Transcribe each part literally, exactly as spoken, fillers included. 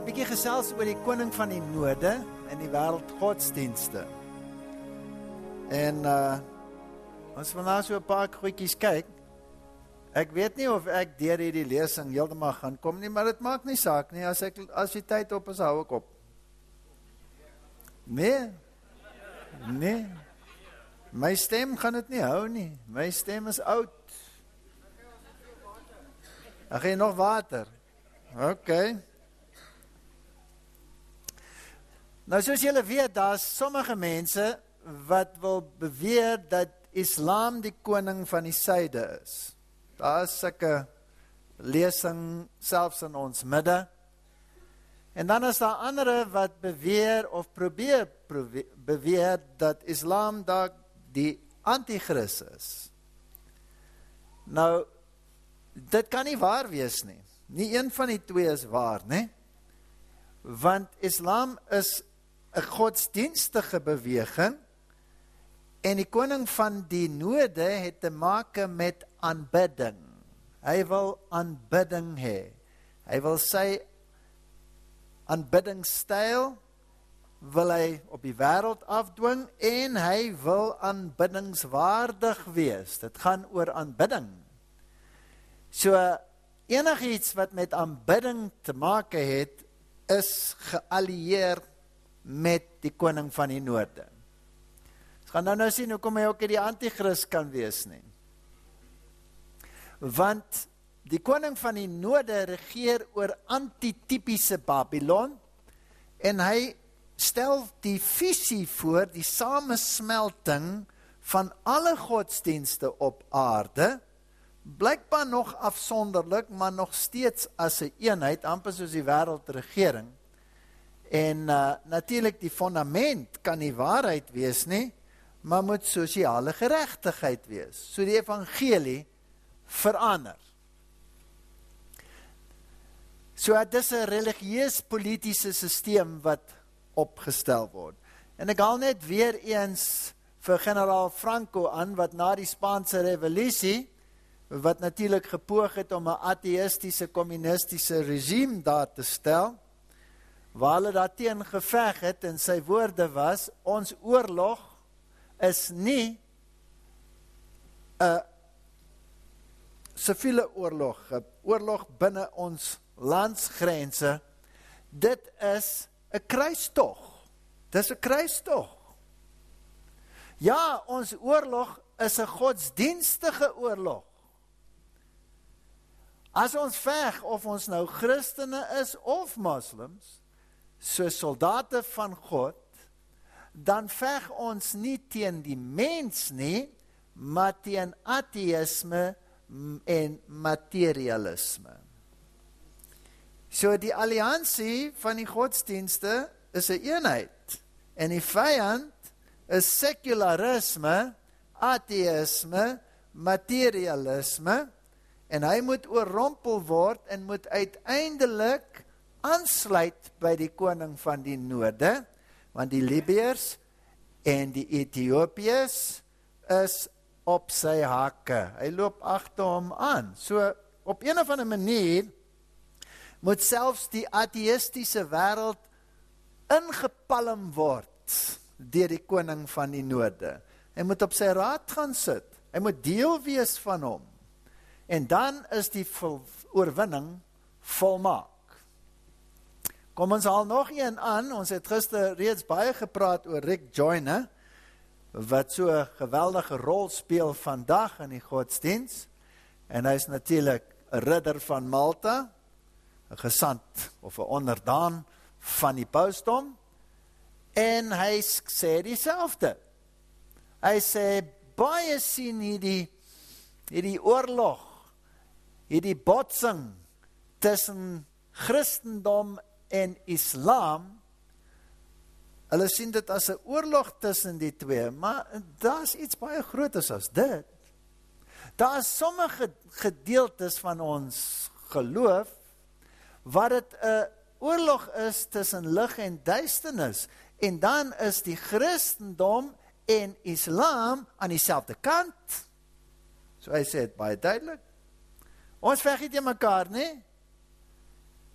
'n bietjie gesels oor die koning van die noorde en die wêreld godsdienste. En uh, as we nou so 'n paar goedjies kyk, ek weet nie of ek deur hierdie lesing heeltemal gaan kom nie, maar dit maak nie saak nie, as ek as die tyd op is, hou ek op. Nee, nee, my stem gaan dit nie hou nie, my stem is oud. Ag, gee nog water? Ok. Nou, soos julle weet, daar is sommige mense wat wil beweer dat Islam die koning van die suide is. Daar is sulke lesing selfs in ons midde. En dan is daar ander wat beweer of probeer beweer dat Islam dalk die antichrist is. Nou, dit kan nie waar wees nie. Nie een van die twee is waar, nie? Want Islam is 'n godsdienstige beweging en die koning van die noorde het te maak met aanbidding. Hy wil aanbidding hê. Hy wil sy aanbiddingstyl wil hy op die wêreld afdwing en hy wil aanbiddingswaardig wees. Dit gaan oor aanbidding. So enigiets wat met aanbidding te maak het, is geallieer met die koning van die noorde. Ons gaan nou nou sien hoekom hy ook die antichrist kan wees nie. Want die koning van die noorde regeer oor antitypiese Babylon en hy stel die visie voor, die samesmelting van alle godsdienste op aarde, blykbaar nog afsonderlik, maar nog steeds as 'n eenheid, amper soos die wêreldregering. En uh, natuurlik die fundament kan nie waarheid wees nie, maar moet sosiale geregtigheid wees. So die evangelie verander. So dit is 'n religieus-politiese sisteem wat opgestel word. En ek haal net weer eens vir generaal Franco aan, wat na die Spaanse revolusie, wat natuurlik gepoog het om 'n ateïstiese, kommunistiese regime daar te stel, waar hulle daarteen geveg het, en sy woorde was, ons oorlog is nie 'n siviele oorlog, 'n oorlog binne ons landsgrense, dit is 'n kruistog. Dis 'n kruistog. Ja, ons oorlog is 'n godsdienstige oorlog. As ons veg, of ons nou Christene is of moslims, so soldate van God, dan veg ons nie teen die mens nie, maar teen ateïsme en materialisme. So die alliansie van die godsdienste is 'n eenheid, en die vyand is sekularisme, ateïsme, materialisme, en hy moet oorrompel word en moet uiteindelik aansluit by die koning van die noorde, want die Libiërs en die Ethiopiërs is op sy hakke. Hy loop agter hom aan. So op een of ander manier moet selfs die ateïstiese wêreld ingepalm word deur die koning van die noorde. Hy moet op sy raad gaan sit. Hy moet deel wees van hom. En dan is die oorwinning volmaak. Kom ons haal nog een aan. Ons het gister reeds baie gepraat oor Rick Joyner, wat so 'n geweldige rol speel vandag in die godsdiens. En hy is natuurlik 'n ridder van Malta, 'n gesant of 'n onderdaan van die pausdom. En hy sê dieselfde. Hy sê, baie sien hierdie, hierdie oorlog, hierdie botsing tussen Christendom en Islam, hulle sien dit as 'n oorlog tussen die twee, maar daar is iets baie groters as dit. Daar is sommige gedeeltes van ons geloof, wat dit 'n oorlog is tussen lig en duisternis, en dan is die Christendom en Islam aan dieselfde kant. So hy sê het baie duidelik. Ons veg nie teen mekaar nie.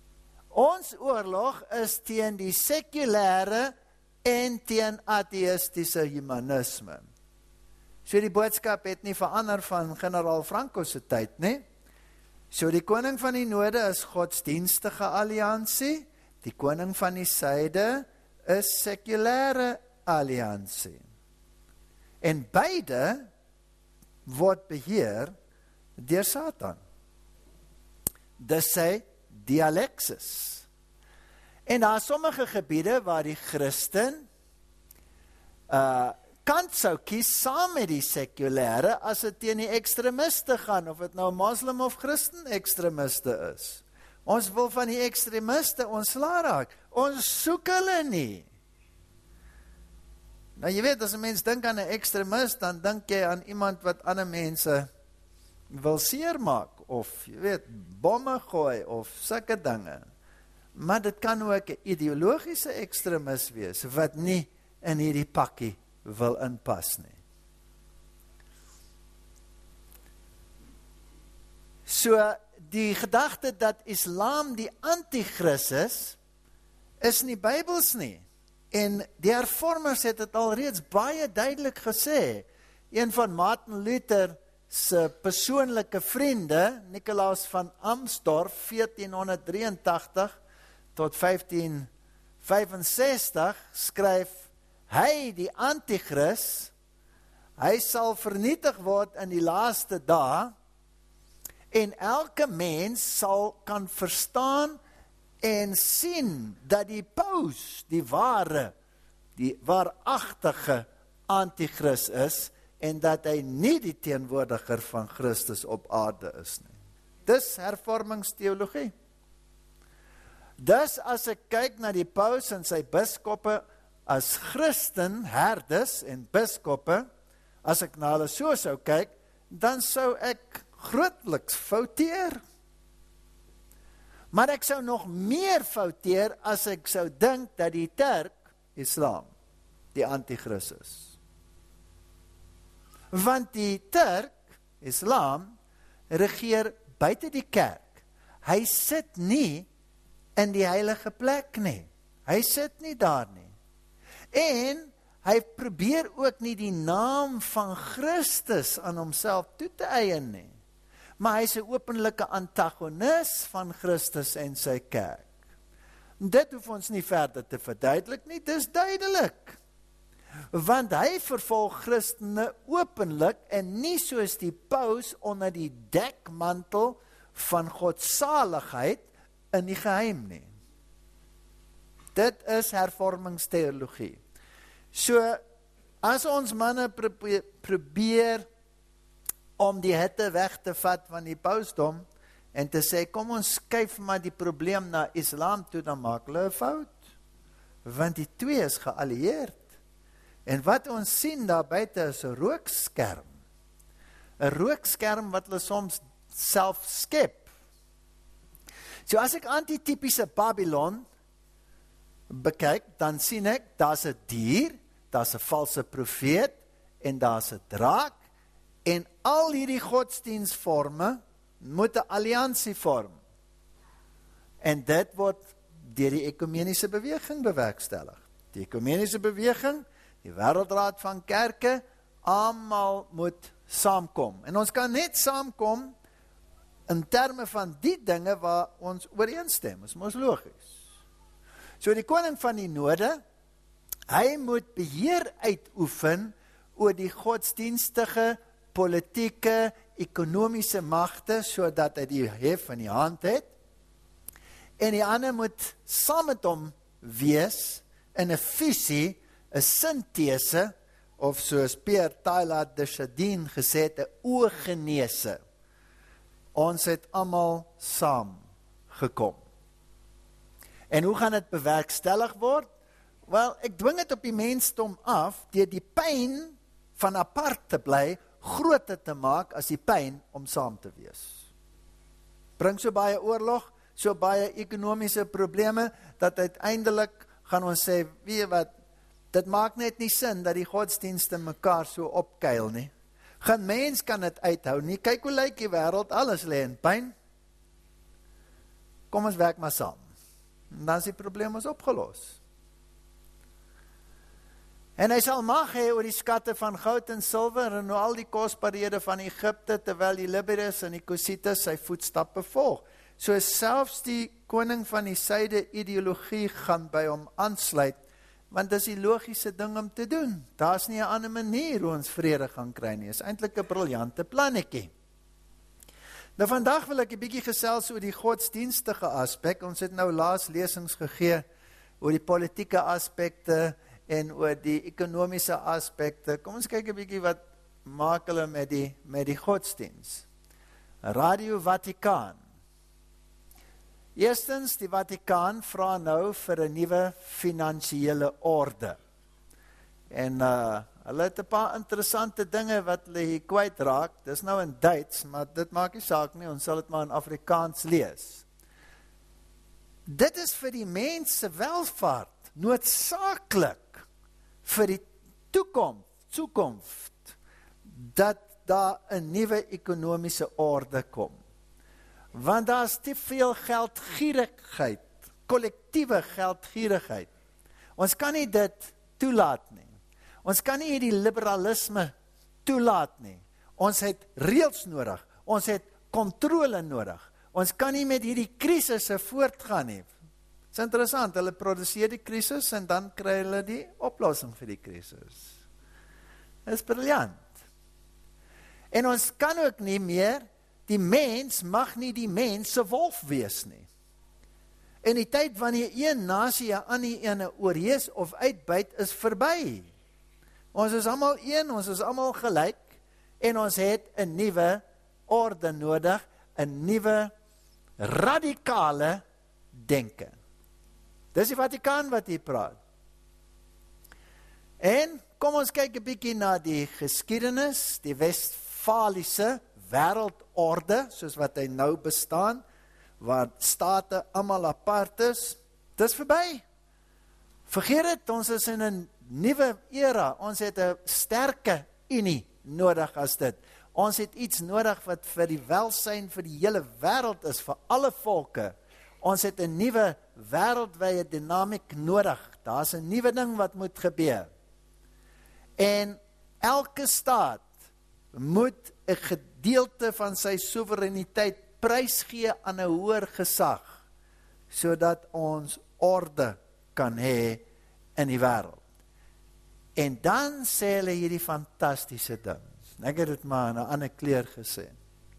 Ons oorlog is teen die sekulêre en teen ateïstiese humanisme. So die boodskap het nie verander van generaal Franco se tyd, nie? So die koning van die noorde is godsdienstige alliansie, die koning van die suide is sekulêre alliansie. En beide word beheer deur Satan. Dis sy dialeksis. En daar is sommige gebiede waar die Christen uh, kant sou kies saam met die sekulêre as dit teen die ekstremiste gaan, of dit nou moslim of Christen ekstremiste is. Ons wil van die ekstremiste ontslaa raak. Ons soek hulle nie. Nou jy weet, as 'n mens dink aan 'n ekstremist, dan dink jy aan iemand wat ander mense wil seermaak, of jy weet, bomme gooi, of sulke dinge. Maar dit kan ook 'n ideologiese ekstremis wees, wat nie in hierdie pakkie wil inpas nie. So, die gedagte dat Islam die antichrist is, is nie Bybels nie. En die hervormers het dit al reeds baie duidelik gesê. Een van Martin Luther se persoonlike vriende, Nicolaas van Amsdorf, veertien drieëntagtig tot vyftien vyfensestig, skryf, hy, die antichrist, hy sal vernietig word in die laaste dae, en elke mens sal kan verstaan en sien dat die paus, die ware, die waaragtige antichrist is, en dat hy nie die teenwoordiger van Christus op aarde is nie. Dis hervormingsteologie. Dus as ek kyk na die paus en sy biskoppe as Christen, herdes en biskoppe, as ek na hulle so sou kyk, dan sou ek grootliks fouteer. Maar ek sou nog meer fouteer as ek sou dink dat die Turk, Islam, die antichrist is. Want die Turk, Islam, regeer buite die kerk. Hy sit nie in die heilige plek nie. Hy sit nie daar nie. En hy probeer ook nie die naam van Christus aan homself toe te eien nie. Maar hy is 'n openlike antagonis van Christus en sy kerk. Dit hoef ons nie verder te verduidelik nie, dis duidelik. Want hy vervolg Christene openlik en nie soos die paus onder die dekmantel van godsaligheid in die geheim nie. Dit is hervormingsteologie. So, as ons manne probeer, probeer om die hitte weg te vat van die pausdom en te sê, kom ons skuif maar die probleem na Islam toe, dan maak hulle 'n fout. Want die twee is geallieerd. En wat ons sien daar buite is 'n rookskerm. 'n Rookskerm wat hulle soms self skep. So as ek antitypiese Babylon bekyk, dan sien ek, daar's 'n dier, daar's 'n valse profeet, en daar's 'n draak, en al hierdie godsdienstvorme moet 'n alliansie vorm. En dit word deur die ekumeniese beweging bewerkstellig. Die ekumeniese beweging, die wêreldraad van kerke, almal moet saamkom. En ons kan net saamkom in terme van die dinge waar ons ooreenstem. Is mos logies. So die koning van die noorde, hy moet beheer uitoefen oor die godsdienstige, politieke, ekonomiese magte, sodat hy die hef in die hand het. En die ander moet saam met hom wees in 'n visie, 'n sintese, of soos Pierre Teilhard de Chardin gesê het, 'n ooggenese. Ons het almal saam gekom. En hoe gaan dit bewerkstellig word? Wel, ek dwing dit op die mensdom af, deur die pyn van apart te bly, groter te maak as die pyn om saam te wees. Bring so baie oorlog, so baie ekonomiese probleme, dat uiteindelik gaan ons sê, weet jy wat, dit maak net nie sin dat die godsdienste mekaar so opkuil nie. Geen mens kan dit uithou nie. Kyk hoe lyk die wêreld, alles lê in pyn. Kom ons werk maar saam. dan is die probleem ons opgelos. En hy sal mag hê oor die skatte van goud en silwer en al die kosbarehede van Egypte, terwyl die Libyërs en die Kusites sy voetstappe volg. So selfs die koning van die suide ideologie gaan by hom aansluit, want dis die logiese ding om te doen. Daar's nie 'n ander manier hoe ons vrede gaan kry nie. Is eintlik 'n briljante plannetjie. Nou vandag wil ek 'n bietjie gesels oor die godsdienstige aspek. Ons het nou laas lesings gegee oor die politieke aspekte en oor die ekonomiese aspekte. Kom ons kyk 'n bietjie wat maak hulle met die met die godsdiens. Radio Vatikaan. Eerstens, die Vatikaan vra nou vir 'n nuwe finansiële orde. En uh, hulle het 'n paar interessante dinge wat hulle hier kwytraak. Dis nou in Duits, maar dit maak nie saak nie, ons sal dit maar in Afrikaans lees. Dit is vir die mens se welvaart noodsaaklik vir die toekoms, toekoms dat daar 'n nuwe ekonomiese orde kom. Want daar is te veel geldgierigheid, kollektiewe geldgierigheid. Ons kan nie dit toelaat nie. Ons kan nie hierdie liberalisme toelaat nie. Ons het reëls nodig. Ons het kontrole nodig. Ons kan nie met hierdie krisisse voortgaan nie. Dit is interessant, hulle produseer die krisis en dan kry hulle die oplossing vir die krisis. Dit is briljant. En ons kan ook nie meer, die mens mag nie die mens se wolf wees nie. En die tyd wanneer een nasie 'n ander ene oorheers of uitbuit is verby. Ons is almal een, ons is almal gelyk en ons het 'n nuwe orde nodig, 'n nuwe radikale denke. Dis die Vatikaan wat hier praat. En kom ons kyk 'n bietjie na die geskiedenis, die Westfaliese wêreldorde, soos wat hy nou bestaan, waar state almal apart is. Dis verby. Vergeet dit, ons is in 'n nuwe era. Ons het 'n sterke unie nodig as dit. Ons het iets nodig wat vir die welsyn vir die hele wêreld is, vir alle volke. Ons het 'n nuwe wêreldwye dinamiek nodig. Daar's 'n nuwe ding wat moet gebeur. En elke staat moet 'n gedeelte van sy soewereiniteit prysgee aan 'n hoër gesag, sodat ons orde kan hê in die wêreld. En dan sê hulle hierdie fantastiese ding. Ek het dit maar in 'n ander kleur gesê.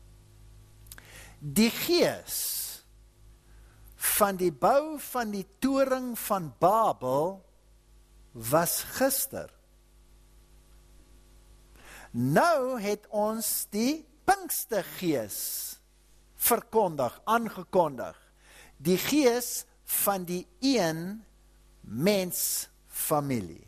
Die gees van die bou van die toring van Babel was gister. Nou het ons die Pinkstergees verkondig, aangekondig. Die gees van die een mensfamilie.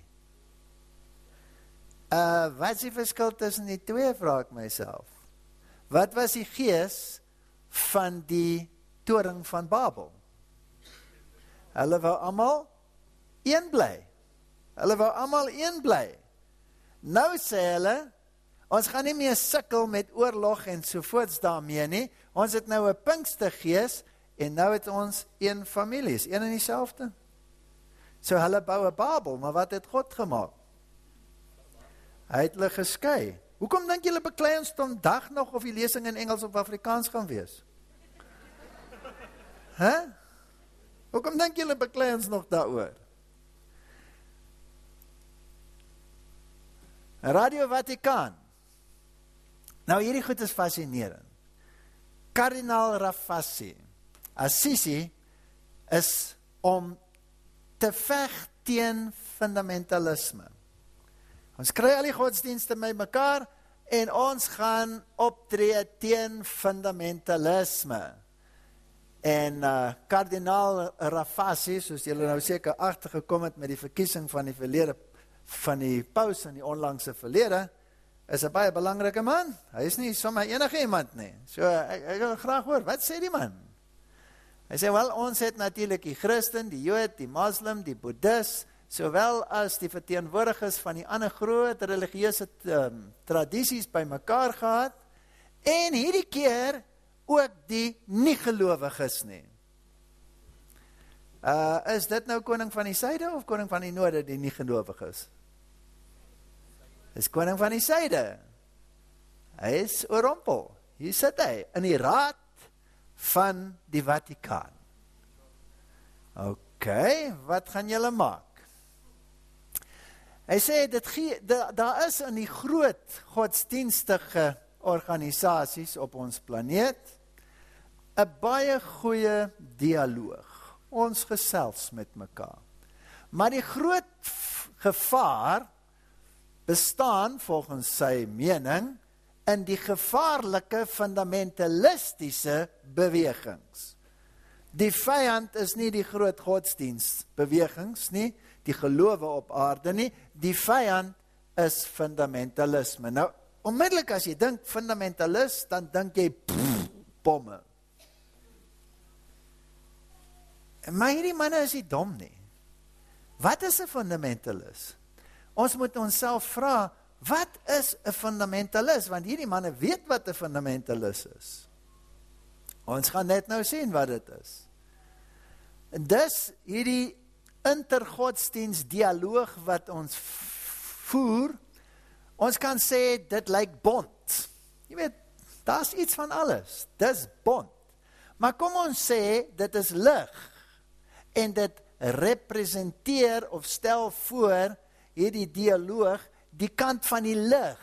Uh, wat is die verskil tussen die twee, vraag ek myself. Wat was die gees van die toring van Babel? Hulle wou almal een bly. Hulle wou almal een bly. Nou sê hulle, ons gaan nie meer sukkel met oorlog en sovoorts daarmee nie. Ons het nou 'n Pinkstergees en nou het ons een familie, is een en dieselfde. So hulle bou 'n Babel, maar wat het God gemaak? Hy het hulle geskei. Hoekom dink julle beklei ons vandag nog of die lesing in Engels of Afrikaans gaan wees? Hè? Huh? Hoekom dink julle beklei ons nog daaroor? Radio Vatikaan. Nou hierdie goed is fascinerend. Kardinaal Raffaci, Assisi, is om te veg teen fundamentalisme. Ons kry al die godsdienste met mekaar en ons gaan optree teen fundamentalisme. En uh, kardinaal Raffaci, soos julle nou seker agtergekom het met die verkiesing van die verlede van die paus in die onlangse verlede, is 'n baie belangrike man. Hy is nie sommer enige iemand nie. So ek, ek wil graag hoor, wat sê die man? Hy sê, wel, ons het natuurlik die Christen, die Jood, die Muslim, die Boeddhis, sowel as die verteenwoordigers van die ander groot religieuse um, tradisies by mekaar gehad, en hierdie keer ook die nie gelowiges nie. Uh, is dit nou koning van die suide of koning van die noorde die nie gelowig is? Is koning van die suide. Hy is oorrompel. Hier sit hy, in die raad van die Vatikaan. Ok, wat gaan julle maak? Hy sê, dit gee, da, daar is in die groot godsdienstige organisasies op ons planeet, 'n baie goeie dialoog. Ons gesels met mekaar. Maar die groot gevaar bestaan, volgens sy mening, in die gevaarlike fundamentalistiese bewegings. Die vyand is nie die groot godsdienstbewegings nie, die gelowe op aarde nie, die vyand is fundamentalisme. Nou, onmiddellik as jy dink fundamentalist, dan dink jy pff, bomme. Maar hierdie manne is nie dom nie. Wat is 'n fundamentalist? Ons moet onsself vra, wat is 'n fundamentalist? Want hierdie manne weet wat 'n fundamentalist is. Ons gaan net nou sien wat dit is. En dus hierdie intergodsdienst dialoog wat ons voer, ons kan sê, dit lyk bond. Jy weet, daar is iets van alles. Dis bond. Maar kom ons sê, dit is lig. En dit representeer of stel voor hierdie dialoog die kant van die lig.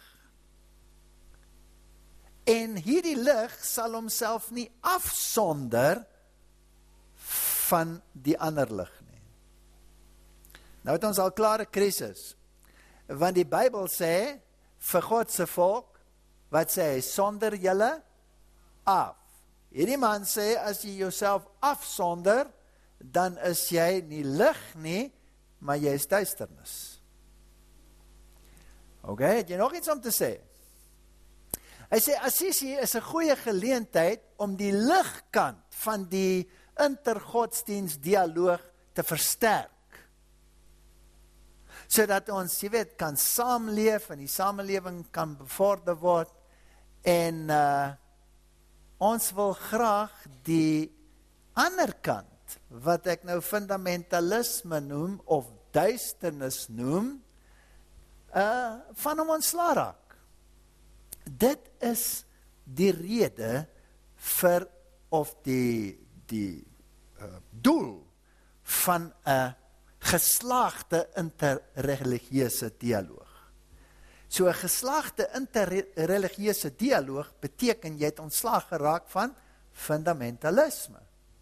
En hierdie lig sal homself nie afsonder van die ander lig nie. Nou het ons al klare krisis. Want die Bybel sê, vir God se volk, wat sê hy, sonder julle af. Hierdie man sê, as jy jouself afsonder, dan is jy nie lig nie, maar jy is duisternis. Ok, het jy nog iets om te sê? Hy sê, Assisi is 'n goeie geleentheid om die ligkant van die intergodsdienst dialoog te versterk. Sodat ons, jy weet, kan saamleef en die samelewing kan bevorder word. En uh, ons wil graag die ander kant, wat ek nou fundamentalisme noem, of duisternis noem, uh, van hom ontsla raak. Dit is die rede vir, of die, die uh, doel van 'n geslaagde interreligieuse dialoog. So 'n geslaagde interreligieuse dialoog beteken jy het ontslaag geraak van fundamentalisme.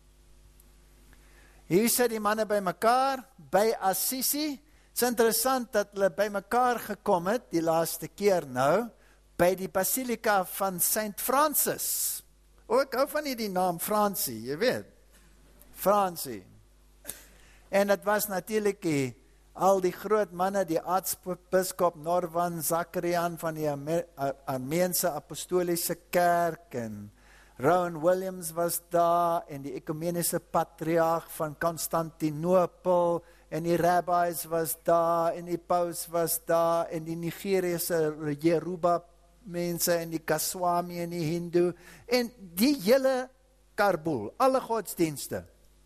Hier sit die manne by mekaar, by Assisi. Het is interessant dat hulle by mekaar gekom het, die laaste keer nou, by die Basilika van Saint Francis. O, ek hou van die naam Francie, jy weet. Francie. En het was natuurlijk die, al die groot manne, die aartsbiskop Norvan Zacharian van die Armeense Apostoliese Kerk, en Rowan Williams was daar, en die ekumeniese patriarch van Constantinopel, en die rabbis was daar, en die paus was daar, en die Nigeriese Yoruba mense, en die Kaswami, en die Hindu, en die hele karboel, alle godsdienste.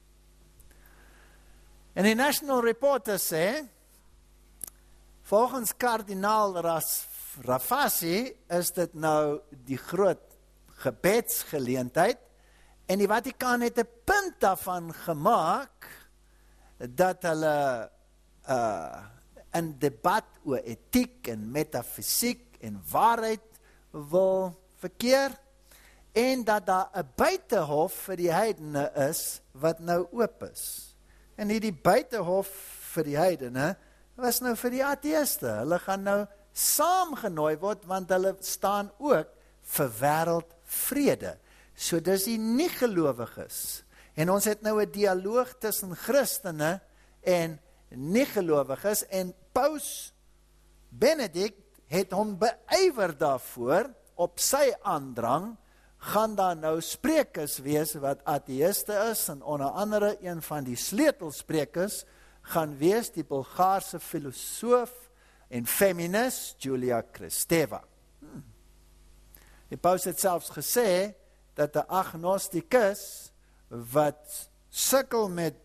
En die National Reporter sê, volgens kardinaal Rafasi, is dit nou die groot gebedsgeleentheid, en die Vatikaan het 'n punt daarvan gemaak, dat hulle uh, in debat oor etiek en metafisiek en waarheid wil verkeer, en dat daar 'n buitehof vir die heidene is, wat nou oop is. En hierdie buitehof vir die heidene, was nou vir die ateïste. Hulle gaan nou saamgenooi word, want hulle staan ook vir wêreldvrede. So dis die nie gelowiges. En ons het nou 'n dialoog tussen Christene en nie gelowiges, en Paus Benedict het hom beywer daarvoor, op sy aandrang, gaan daar nou sprekers wees wat ateïste is, en onder andere een van die sleutelsprekers gaan wees die Bulgaarse filosoof en feminist Julia Kristeva. Hmm. Die paus het selfs gesê dat 'n agnostikus wat sukkel met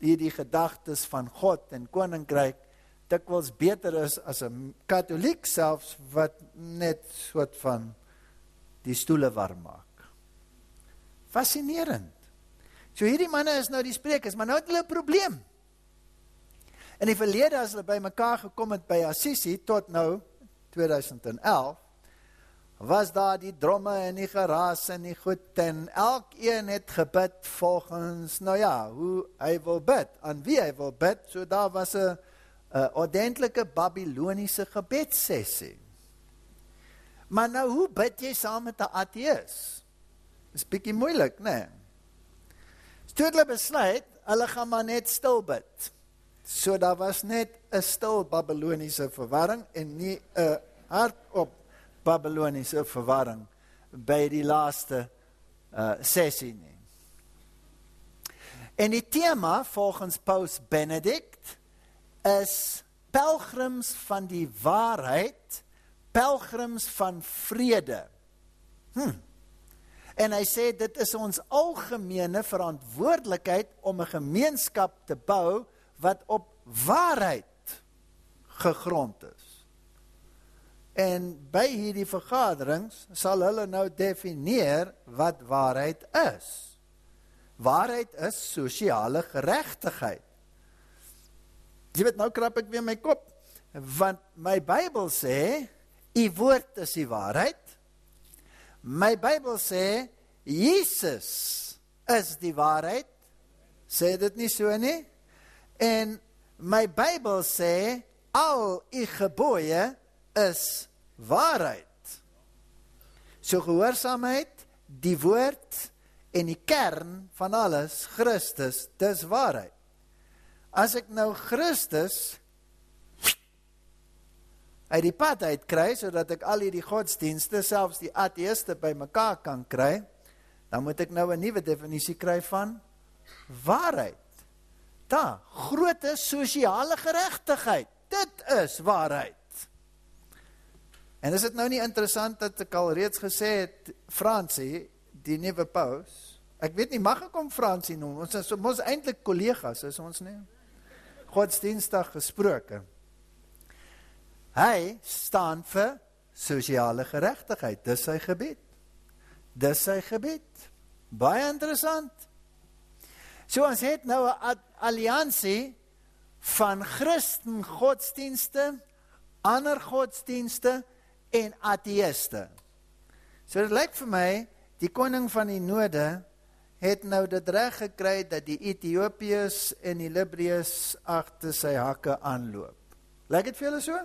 hierdie gedagtes van God en koninkryk dikwels beter is as 'n katholiek selfs, wat net soort van die stoele warm maak. Fascinerend. So hierdie manne is nou die sprekers, maar nou het hulle 'n probleem. In die verlede, as hulle by mekaar gekom het by Assisi, tot nou, tweeduisend elf, was daar die dromme en die geraas en die goed, en elkeen het gebid volgens, nou ja, hoe hy wil bid, aan wie hy wil bid, so daar was 'n ordentlike Babyloniese gebedssessie. Maar nou, hoe bid jy saam met 'n ateïs? Dis bietjie moeilik, né? Toe het hulle besluit, hulle gaan maar net stil bid. So daar was net 'n stil Babyloniese verwarring en nie 'n hardop Babyloniese verwarring by die laaste uh, sessie nie. En die tema volgens Paus Benedict is pelgrims van die waarheid, pelgrims van vrede. Hm. En hy sê dit is ons algemene verantwoordelikheid om 'n gemeenskap te bou wat op waarheid gegrond is. En by hierdie vergaderings sal hulle nou definieer wat waarheid is. Waarheid is sosiale geregtigheid. Jy weet, nou krap ek weer my kop, want my Bybel sê, u woord is die waarheid. My Bybel sê, Jesus is die waarheid. Sê dit nie so nie? En my Bybel sê, al u gebooie is waarheid. So gehoorsaamheid, die woord en die kern van alles, Christus, dis waarheid. As ek nou Christus uit die pad uitkry, sodat ek al die godsdienste, selfs die ateïste by mekaar kan kry, dan moet ek nou 'n nuwe definisie kry van waarheid. Daar, groot sosiale geregtigheid, dit is waarheid. En is dit nou nie interessant dat ek al reeds gesê het, Fransie, die nuwe paus, ek weet nie, mag ek hom Fransie noem, ons is ons eintlik kollegas, is ons nie? Godsdienstig gesproke. Hy staan vir sosiale geregtigheid, dis sy gebied. Dis sy gebied. Baie interessant. So ons het nou 'n alliansie van Christen godsdienste, ander godsdienste en ateïste. So dit lyk vir my, die koning van die noorde het nou dit reg gekry dat die Ethiopiërs en die Libriërs agter sy hakke aanloop. Lyk dit vir julle so?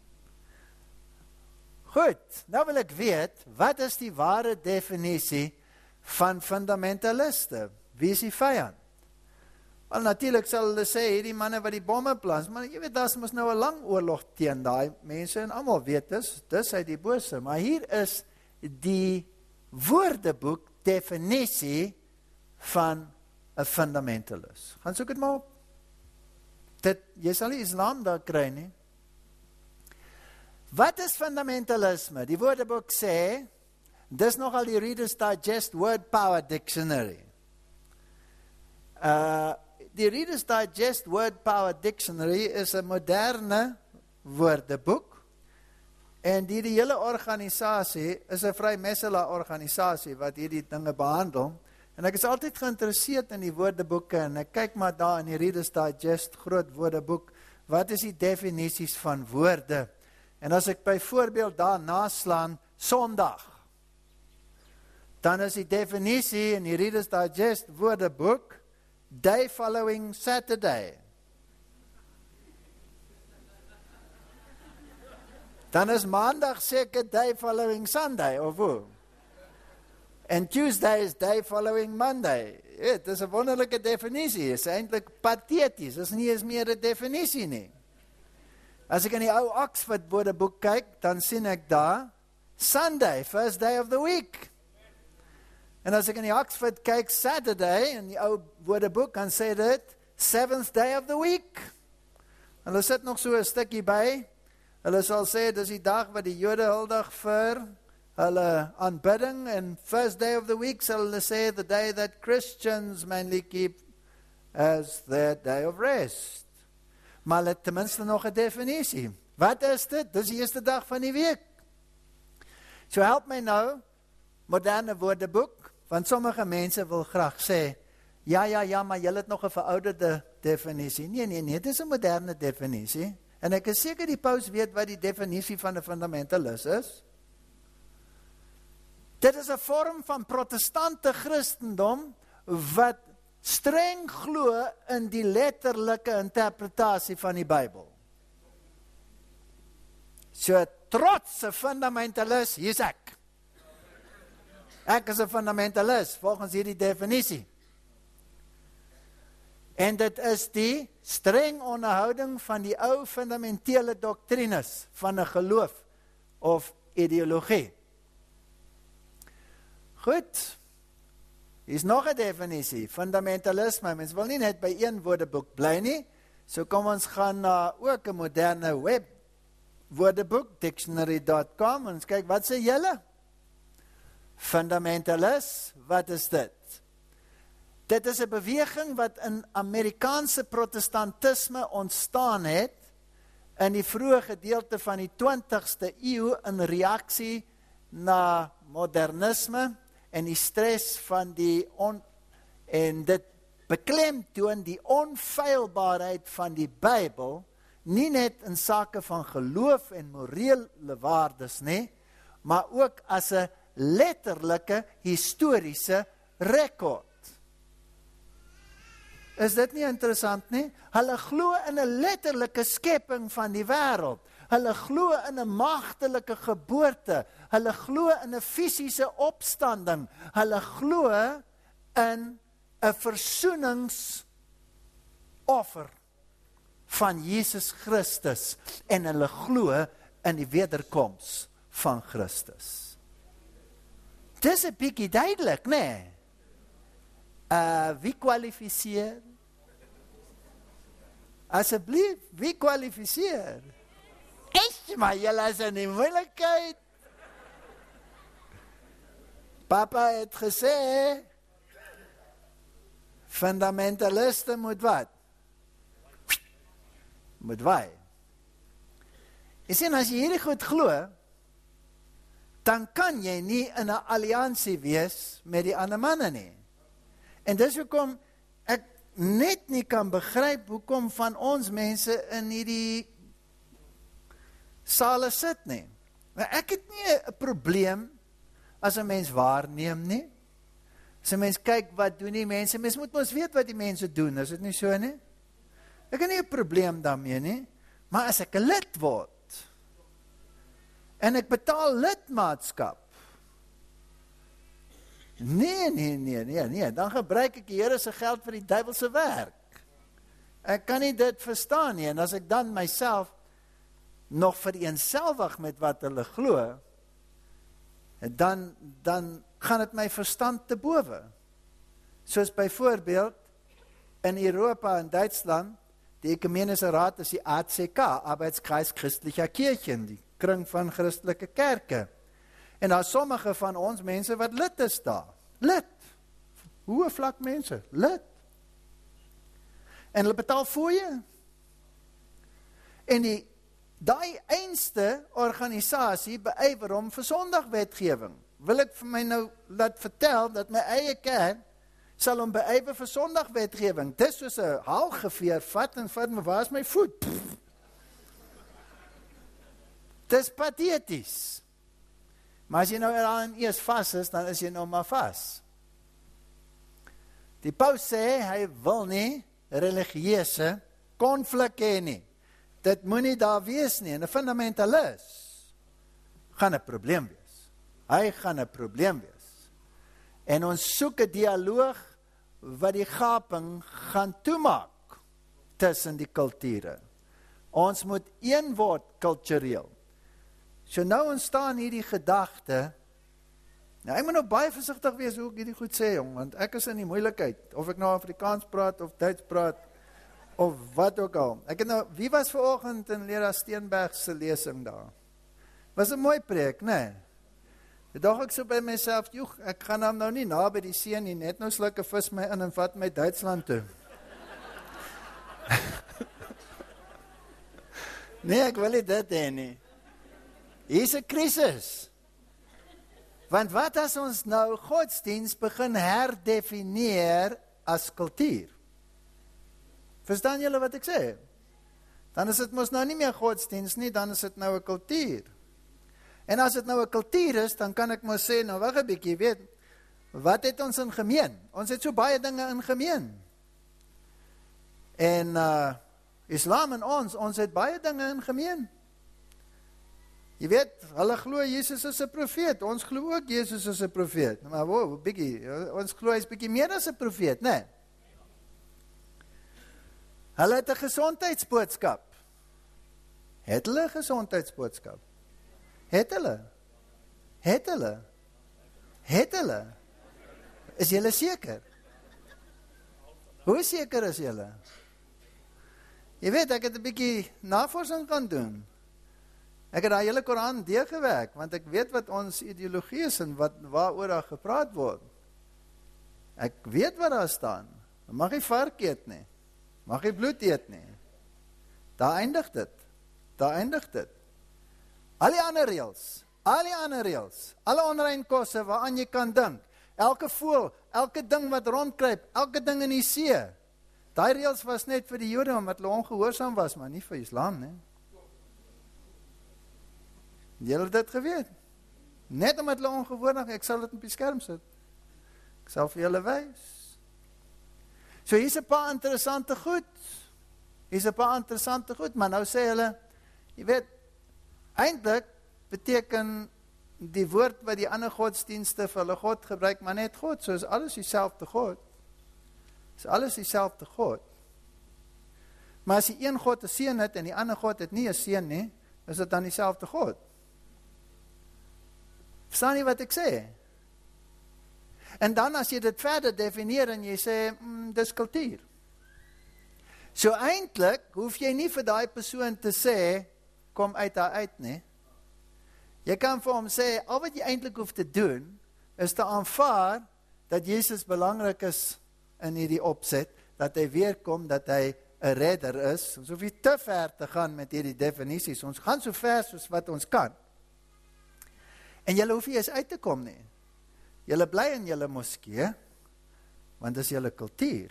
Goed, nou wil ek weet, wat is die ware definisie van fundamentaliste? Wie is die vyand? Wel, natuurlijk sal hulle sê, hierdie manne wat die bomme plas, maar jy weet, daar is mos nou 'n lang oorlog teen daai mense, en almal weet dis, dis uit die bose, maar hier is die woordeboek definisie van 'n fundamentalist. Gaan soek dit maar op. Dit, jy sal die Islam daar kry nie. Wat is fundamentalisme? Die woordeboek sê, dis nogal die Reader's Digest Word Power Dictionary. Uh, die Reader's Digest Word Power Dictionary is 'n moderne woordeboek, en die, die hele organisasie is 'n vrymesela organisasie wat hierdie dinge behandel, en ek is altyd geïnteresseerd in die woordeboeke, en ek kyk maar daar in die Reader's Digest groot woordeboek, wat is die definisies van woorde? En as ek byvoorbeeld daar naslaan, Sondag, dan is die definisie in die Reader's Digest woordeboek, day following Saturday. Dan is Maandag seker day following Sunday, of hoe? En Tuesday is day following Monday. Dit is 'n wonderlike definisie, is eintlik pateties, is nie eens meer 'n definisie nie. As ek in die ou Oxford woordeboek kyk, dan sien ek daar, Sunday, first day of the week. En as ek in die Oxford kyk, Saturday, in die ou woordeboek, dan sê dit, seventh day of the week. En hulle sit nog so 'n stukkie by, hulle sal sê, dis die dag wat die Jode huldig vir hulle aanbidding, en first day of the week sal hulle sê, the day that Christians mainly keep as their day of rest. Maar hulle het ten minste nog 'n definisie. Wat is dit? Dis die eerste dag van die week. So help my nou, moderne woordeboek, want sommige mense wil graag sê, ja, ja, ja, maar julle het nog 'n verouderde definisie. Nee, nee, nee, dit is 'n moderne definisie. En ek is seker die paus weet wat die definisie van 'n fundamentalis is. Dit is 'n vorm van protestante Christendom wat streng glo in die letterlike interpretasie van die Bybel. So trotse fundamentalis, hier's ek. Ek is 'n fundamentalis volgens hierdie definisie. En dit is die streng onderhouding van die ou fundamentele doktrines van 'n geloof of ideologie. Goed, hier is nog 'n definisie, fundamentalisme. Mens wil nie net by een woordeboek bly nie, so kom ons gaan na ook 'n moderne web woordeboek, dictionary dot com, en ons kyk, wat sê julle? Fundamentalis, wat is dit? Dit is 'n beweging wat in Amerikaanse protestantisme ontstaan het in die vroeë gedeelte van die twintigste eeu in reaksie na modernisme en die stres van die on, en dit beklemtoon die onfeilbaarheid van die Bybel, nie net in sake van geloof en morele waardes nie, maar ook as 'n letterlike historiese rekord. Is dit nie interessant nie? Hulle glo in 'n letterlike skepping van die wêreld. Hulle glo in 'n magtelike geboorte. Hulle glo in 'n fisiese opstanding. Hulle glo in 'n versoeningsoffer van Jesus Christus. En hulle glo in die wederkoms van Christus. Dis 'n bietjie duidelik, né? Nee? Uh, wie kwalifiseer? Asseblief, wie kwalifiseer? Ek, maar julle is in die moeilikheid. Papa het gesê, fundamentaliste moet wat? Moet waai. Jy sien, as jy hierdie goed glo, dan kan jy nie in 'n alliansie wees met die ander manne nie. En dis hoekom ek net nie kan begryp hoekom van ons mense in hierdie sale sit nie. Maar ek het nie 'n probleem as 'n mens waarneem nie. As 'n mens kyk wat doen die mense, mens moet mos weet wat die mense doen, is dit nie so nie? Ek het nie 'n probleem daarmee nie, maar as ek 'n lid word en ek betaal lidmaatskap, Nee, nee, nee, nee, nee, dan gebruik ek die Here se geld vir die duiwelse werk. Ek kan nie dit verstaan nie, en as ek dan myself nog vereenselwig met wat hulle glo, dan, dan gaan dit my verstand te bowe. Soos byvoorbeeld, in Europa en Duitsland, die Ekumenische Raad is die A C K, Arbeitskreis Christlicher Kirchen, die kring van christelike kerke. En daar sommige van ons mense wat lid is daar. Lid. Hoe vlak mense? Lid. En hulle betaal fooie. En die, daai einste organisasie beywer hom vir sondagwetgewing. Wil ek vir my nou laat vertel, dat my eie kerk sal hom beywer vir sondagwetgewing. Dis soos 'n haalgeveer vat en vat me, waar is my voet? Pff. Dis patheties. Maar as jy nou eraan eers vas is, dan is jy nou maar vas. Die paus sê, hy wil nie religieuse konflik hê nie. Dit moet nie daar wees nie. En 'n fundamentalis gaan 'n probleem wees. Hy gaan 'n probleem wees. En ons soek 'n dialoog wat die gaping gaan toemaak tussen die kulture. Ons moet een word kultureel. So nou ontstaan hierdie gedagte, nou ek moet nou baie versigtig wees hoe ek hierdie goed sê, jong, want ek is in die moeilikheid, of ek nou Afrikaans praat, of Duits praat, of wat ook al. Ek het nou, wie was vanoggend in Lera Steenberg se lesing daar? Was 'n mooi preek, né? Nee? Dog ek so by myself, joeg, ek gaan hom nou nie na by die see nie, net nou sluk 'n vis my in en vat my Duitsland toe. Nee, ek wil nie dit hê nie. Hier is 'n krisis. Want wat as ons nou godsdiens begin herdefinieer as kultuur? Verstaan julle wat ek sê? Dan is dit mos nou nie meer godsdiens nie, dan is dit nou 'n kultuur. En as dit nou 'n kultuur is, dan kan ek mos sê, nou wag 'n bietjie, weet, wat het ons in gemeen? Ons het so baie dinge in gemeen. En uh, Islam en ons, ons het baie dinge in gemeen. Jy weet, hulle glo Jesus is 'n profeet, ons glo ook Jesus is 'n profeet. Maar wow, bietjie, ons glo hy's bietjie meer as 'n profeet, né? Nee? Hulle het 'n gesondheidsboodskap. Het hulle 'n gesondheidsboodskap? Het hulle? Het hulle? Het hulle? Is julle seker? Hoe seker is julle? Jy weet, ek het 'n bietjie navorsing gaan doen. Ek het daai hele Koran deurgewerk, want ek weet wat ons ideologie is en wat waaroor daar gepraat word. Ek weet wat daar staan. Mag nie vark eet nie. Mag nie bloed eet nie. Daar eindig dit. Daar eindig dit. Al die ander reëls, al die ander reëls, alle onrein kosse waaraan jy kan dink, elke voël, elke ding wat rondkruip, elke ding in die see. Daai reëls was net vir die Jode omdat hulle ongehoorsaam was, maar nie vir Islam nie. Julle het dit geweet. Net omdat hulle ongehoorsaam was, ek sal dit op die skerm sit. Ek sal vir julle wys. So hier's 'n paar interessante goed. Hier's 'n paar interessante goed, maar nou sê hulle, jy weet, eintlik beteken die woord wat die ander godsdienste vir hulle God gebruik, maar net God, so is alles dieselfde God. Is alles dieselfde God. Maar as die een God 'n seun het en die ander God het nie 'n seun nie, is dit dan dieselfde God. Verstaan jy wat ek sê? En dan as jy dit verder definieer en jy sê, mm, dis kultuur. So eintlik hoef jy nie vir daai persoon te sê, kom uit daar uit nie. Jy kan vir hom sê, al wat jy eintlik hoef te doen, is te aanvaar, dat Jesus belangrik is in hierdie opset, dat hy weerkom, dat hy 'n redder is. Ons hoef nie te ver te gaan met hierdie definisies, ons gaan so ver soos wat ons kan. En julle hoef nie eens uit te kom nie. Julle bly in julle moskee, want dis julle kultuur.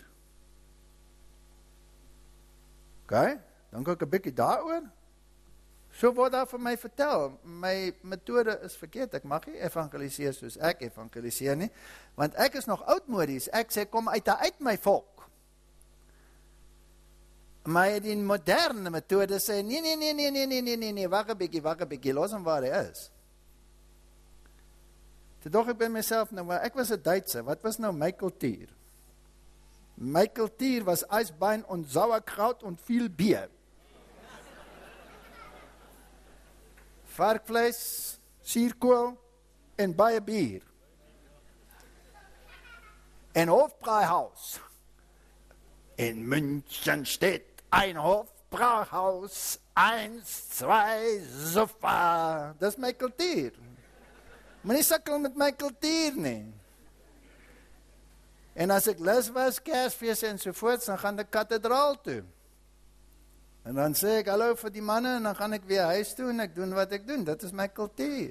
OK, dan kan ek 'n bietjie daaroor. So word daar vir my vertel, my metode is verkeerd, ek mag nie evangeliseer soos ek evangeliseer nie, want ek is nog oudmodies, ek sê kom uit uit my volk. Maar die moderne metode sê, nee, nee, nee, nee, nee, nee, nee, nee, nee, wag 'n bietjie, wag 'n bietjie, los hom waar hy is. Toe dog ek by myself, nou, maar ek was 'n Duitser, wat was nou my kultuur? My kultuur was Eisbein und Sauerkraut und viel Bier. Varkvleis, suurkool en baie bier. En Hofbräuhaus. In München steht ein Hofbräuhaus, eins, zwei, super. Dis my kultuur. Moenie sukkel met my kultuur nie. En as ek lus was, Kersfees en sovoorts, dan gaan ek kathedraal toe. En dan sê ek hallo vir die manne, en dan gaan ek weer huis toe, en ek doen wat ek doen. Dit is my kultuur.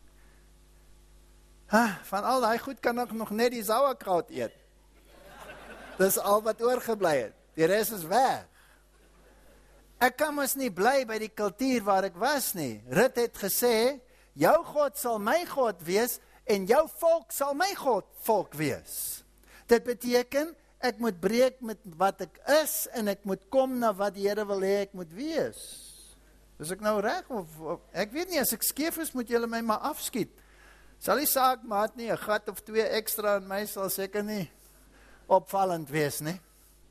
Ha, van al die goed kan ek nog net die sauerkraut eet. Dis al wat oorgebly het. Die res is weg. Ek kan mos nie bly by die kultuur waar ek was nie. Rut het gesê, jou God sal my God wees, en jou volk sal my God volk wees. Dit beteken, ek moet breek met wat ek is, en ek moet kom na wat die Here wil hê ek moet wees. Is ek nou reg, of, of, ek weet nie, as ek skeef is, moet julle my maar afskiet. Sal die saak maat nie, 'n gat of twee ekstra in my sal seker nie opvallend wees nie.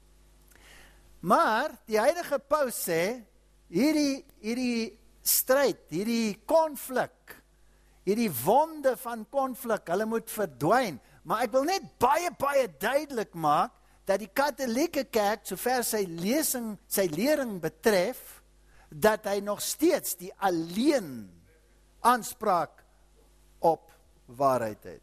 Maar, die Heilige Paus sê, hierdie, hierdie stryd, hierdie konflik, hierdie wonde van konflik, hulle moet verdwyn. Maar ek wil net baie, baie duidelik maak, dat die katholieke kerk, sover sy lesing, sy lering betref, dat hy nog steeds die alleen aanspraak op waarheid het.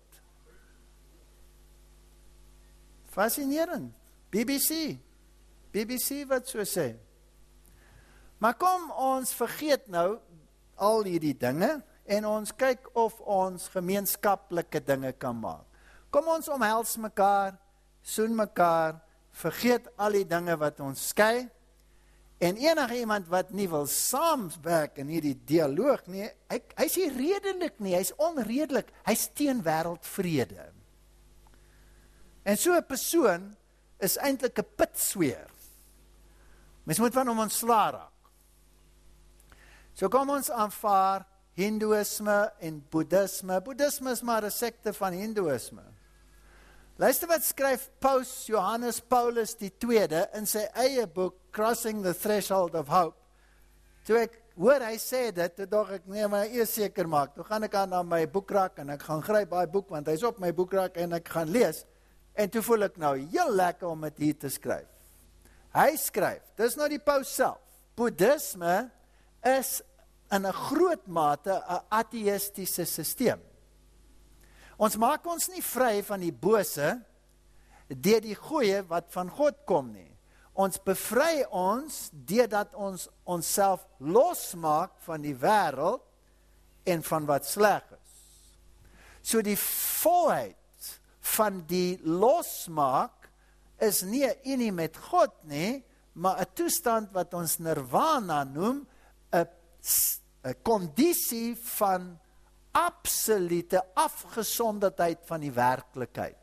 Fascinerend. B B C. B B C wat so sê. Maar kom ons vergeet nou al hierdie dinge en ons kyk of ons gemeenskaplike dinge kan maak. Kom ons omhels mekaar, soen mekaar, vergeet al die dinge wat ons skei, en enige iemand wat nie wil saamwerk in hierdie dialoog nie, hy, hy is nie redelik nie, hy is onredelik, hy is teen wêreldvrede. En so 'n persoon is eintlik 'n pitsweer. Mens moet van hom ontslaa raak. So kom ons aanvaar Hindoeïsme en Boeddhisme. Boeddhisme is maar 'n sekte van Hindoeïsme. Luister wat skryf Paus Johannes Paulus die tweede in sy eie boek Crossing the Threshold of Hope. Toe ek hoor hy sê dit, toe dog ek, nee, maar eers seker maak. Toe gaan ek aan na my boekrak en ek gaan gryp daai boek, want hy's op my boekrak en ek gaan lees. En toe voel ek nou heel lekker om dit hier te skryf. Hy skryf, dis nou die Paus self, Boeddhisme is in 'n groot mate 'n ateïstiese sisteem. Ons maak ons nie vry van die bose deur die goeie wat van God kom nie. Ons bevry ons deurdat ons onsself losmaak van die wêreld en van wat sleg is. So die volheid van die losmaak is nie 'n unie met God nie, maar 'n toestand wat ons nirvana noem, 'n 'n kondisie van absolute afgesonderdheid van die werklikheid.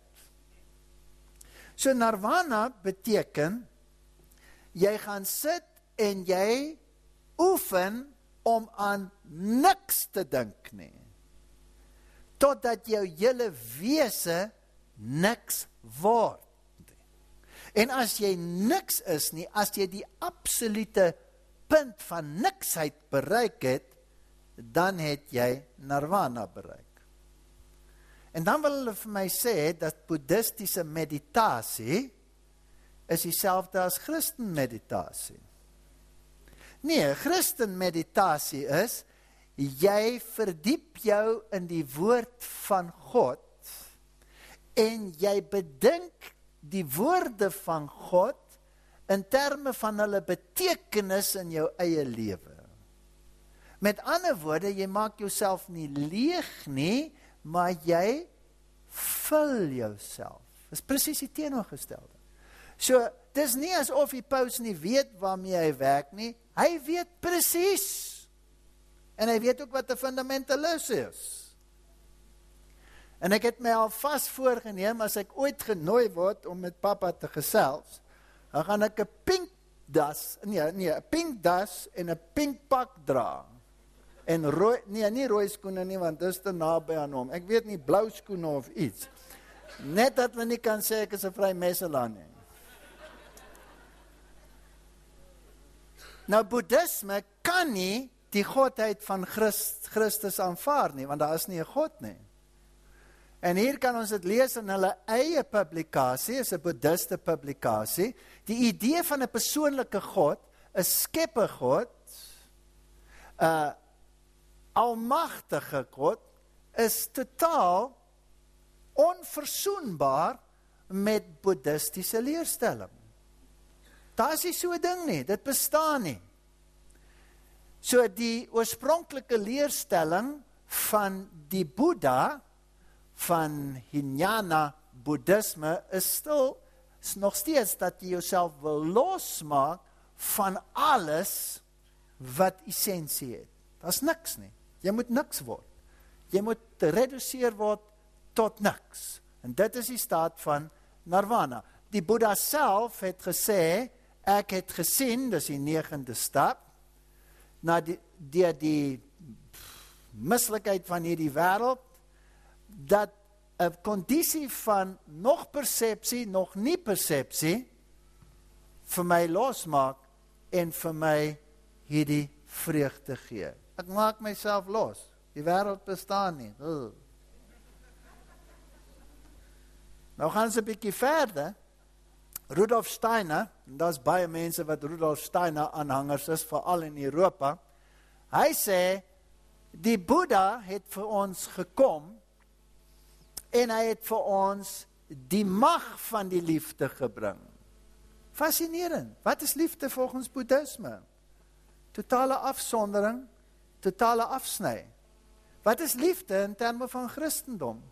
So nirvana beteken, jy gaan sit en jy oefen om aan niks te dink nie, totdat jou hele wese niks word. En as jy niks is nie, as jy die absolute punt van niksheid bereik het, dan het jy nirvana bereik. En dan wil hulle vir my sê, dat boeddhistiese meditasie is dieselfde as Christenmeditasie. Nee, Christenmeditasie is, jy verdiep jou in die woord van God, en jy bedink die woorde van God, in terme van hulle betekenis in jou eie lewe. Met ander woorde, jy maak jouself nie leeg nie, maar jy vul jouself. Dis presies die teenoorgestelde. So, dis nie asof die Paus nie weet waarmee hy werk nie, hy weet presies. En hy weet ook wat 'n fundamentalis is. En ek het my al vas voorgeneem, as ek ooit genooi word om met papa te gesels, dan gaan ek 'n pink das, nee, nee, 'n pink das en 'n pink pak dra. En rooi, nee, nie rooi skoene nie, want dis te naby aan hom. Ek weet nie, blou skoene of iets. Net dat we nie kan sê ek is 'n vrymeselaar nie. Nou, Boeddhisme kan nie die godheid van Christ, Christus aanvaar nie, want daar is nie 'n God nie. En hier kan ons dit lees in hulle eie publikasie, is 'n boeddhiste publikasie, die idee van 'n persoonlike God, 'n skepper God, 'n almagtige God, is totaal onverzoenbaar met boeddhistiese leerstelling. Daar is nie so 'n ding nie, dit bestaan nie. So die oorspronklike leerstelling van die Boeddha, van Hinayana Boeddhisme, is stil, is nog steeds dat jy jouself wil losmaak van alles wat essensie het. Dat is niks nie. Jy moet niks word. Jy moet reduceer word tot niks. En dit is die staat van nirvana. Die Boeddha self het gesê, ek het gesien, dis die negende stap, na die, die, die mislikheid van hierdie wêreld, dat 'n kondisie van nog persepsie, nog nie persepsie, vir my losmaak, en vir my hierdie vreugde gee. Ek maak myself los, die wêreld bestaan nie. Ugh. Nou gaan ze 'n bietjie verder. Rudolf Steiner, en daar is baie mense wat Rudolf Steiner aanhangers is, veral in Europa, hy sê, die Boeddha het vir ons gekom, en hy het vir ons die mag van die liefde gebring. Fascinerend. Wat is liefde volgens Boeddhisme? Totale afsondering, totale afsny. Wat is liefde in terme van Christendom?